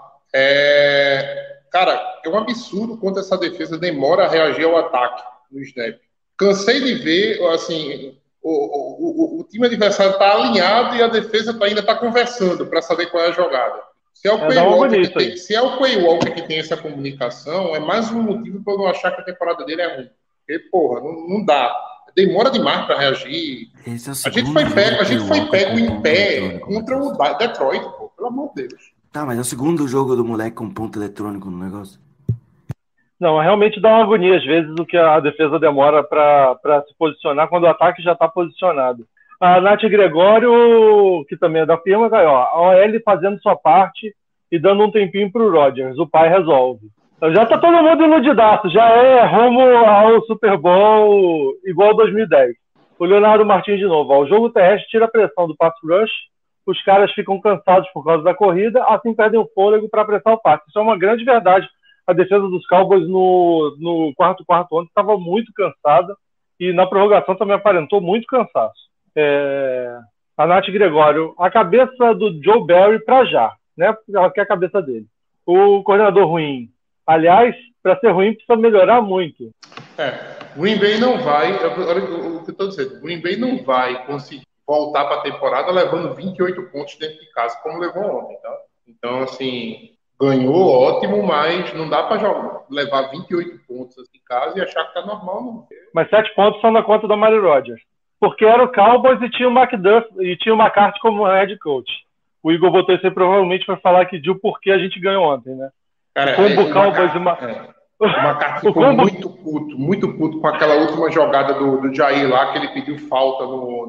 Cara, é um absurdo quanto essa defesa demora a reagir ao ataque no snap. Cansei de ver, assim... O time adversário está alinhado e a defesa ainda está conversando para saber qual é a jogada. Se é o Quay Walker que tem essa comunicação, é mais um motivo para eu não achar que a temporada dele é ruim. Porque, porra, não dá. Demora demais para reagir. A gente foi pego em pé contra o Detroit, pô, pelo amor de Deus. Tá, mas é o segundo jogo do moleque com ponto eletrônico no negócio. Não, realmente dá uma agonia às vezes o que a defesa demora para se posicionar quando o ataque já está posicionado. A Nath Gregório, que também é da firma, ganhou. A OL fazendo sua parte e dando um tempinho pro Rodgers. O pai resolve. Então, já tá todo mundo iludidaço. Já é rumo ao Super Bowl igual 2010. O Leonardo Martins de novo. O jogo terrestre tira a pressão do pass rush. Os caras ficam cansados por causa da corrida, assim perdem o fôlego para apressar o passe. Isso é uma grande verdade. A defesa dos Cowboys no quarto ontem estava muito cansada e na prorrogação também aparentou muito cansaço. A Nath Gregório, a cabeça do Joe Barry para já, né? Ela quer a cabeça dele. O coordenador ruim. Aliás, para ser ruim precisa melhorar muito. Green Bay não vai, olha o que eu estou dizendo, Green Bay não vai conseguir voltar para a temporada levando 28 pontos dentro de casa, como levou ontem, tá? Então, assim, ganhou, ótimo, mas não dá para levar 28 pontos assim, em casa e achar que tá normal, não. Mas 7 pontos são na conta do Amari Rodgers. Porque era o Cowboys e tinha o McDuff e tinha o McCarthy como head coach. O Igor botou isso aí provavelmente para falar que de o porquê a gente ganhou ontem, né? Cara, o Cowboys o McCarthy ficou muito puto com aquela última jogada do Jair lá, que ele pediu falta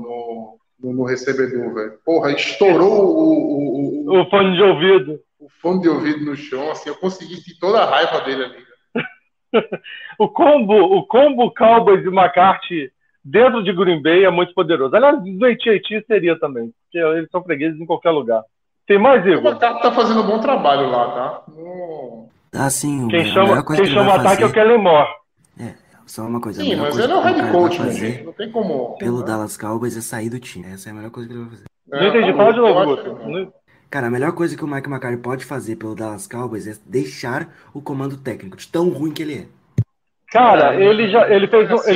no recebedor, velho. Porra, estourou o fone de ouvido. O fone de ouvido no chão, assim, eu consegui sentir toda a raiva dele ali. o combo Cowboys e McCarthy dentro de Green Bay é muito poderoso. Aliás, do AT&T seria também, porque eles são fregueses em qualquer lugar. Tem mais, Igor? O McCarthy tá fazendo um bom trabalho lá, tá? Sim, quem chama o ataque é o Kellen Moore. Só uma coisa. Sim, mas ele é o head coach, né, gente? Não tem como. Pelo Dallas Cowboys é sair do time. Essa é a melhor coisa que ele vai fazer. Não entendi, fala de novo, Guto. Cara, a melhor coisa que o Mike McCarthy pode fazer pelo Dallas Cowboys é deixar o comando técnico, de tão ruim que ele é. Cara, ele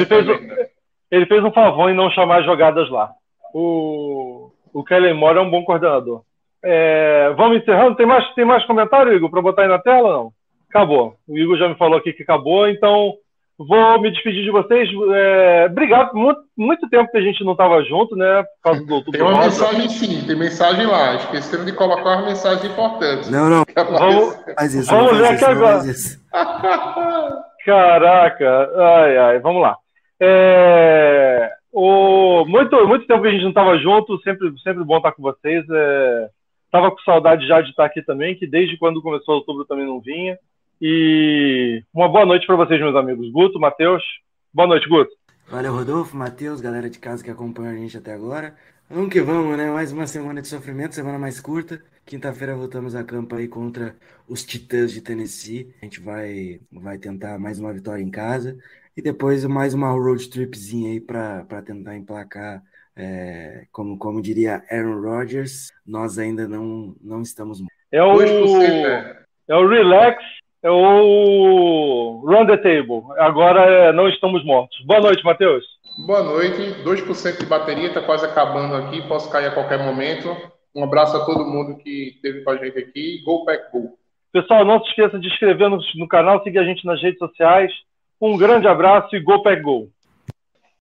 fez um favor em não chamar jogadas lá. O Kellen Moore é um bom coordenador. Vamos encerrando. Tem mais comentário, Igor, para botar aí na tela ou não? Acabou. O Igor já me falou aqui que acabou, então vou me despedir de vocês. Obrigado. Muito tempo que a gente não estava junto, né? Por causa do Outubro Tem uma Rosa. mensagem sim, tem mensagem lá. Esqueceram de colocar uma mensagem importante. Não. Vamos ler aqui agora. Caraca. Ai, vamos lá. Muito tempo que a gente não estava junto, sempre bom estar com vocês. Tava com saudade já de estar aqui também, que desde quando começou outubro também não vinha. E uma boa noite para vocês, meus amigos. Guto, Matheus. Boa noite, Guto. Valeu, Rodolfo, Matheus, galera de casa que acompanha a gente até agora. Vamos que vamos, né? Mais uma semana de sofrimento, semana mais curta. Quinta-feira voltamos a campo aí contra os Titãs de Tennessee. A gente vai tentar mais uma vitória em casa. E depois mais uma road tripzinha aí para tentar emplacar, como diria Aaron Rodgers, nós ainda não estamos mortos. É o relax, é o run the table. Agora não estamos mortos. Boa noite, Matheus. Boa noite. 2% de bateria, está quase acabando aqui. Posso cair a qualquer momento. Um abraço a todo mundo que esteve com a gente aqui. Go Pack Go. Pessoal, não se esqueça de inscrever no canal, seguir a gente nas redes sociais. Um grande abraço e Go Pack Go!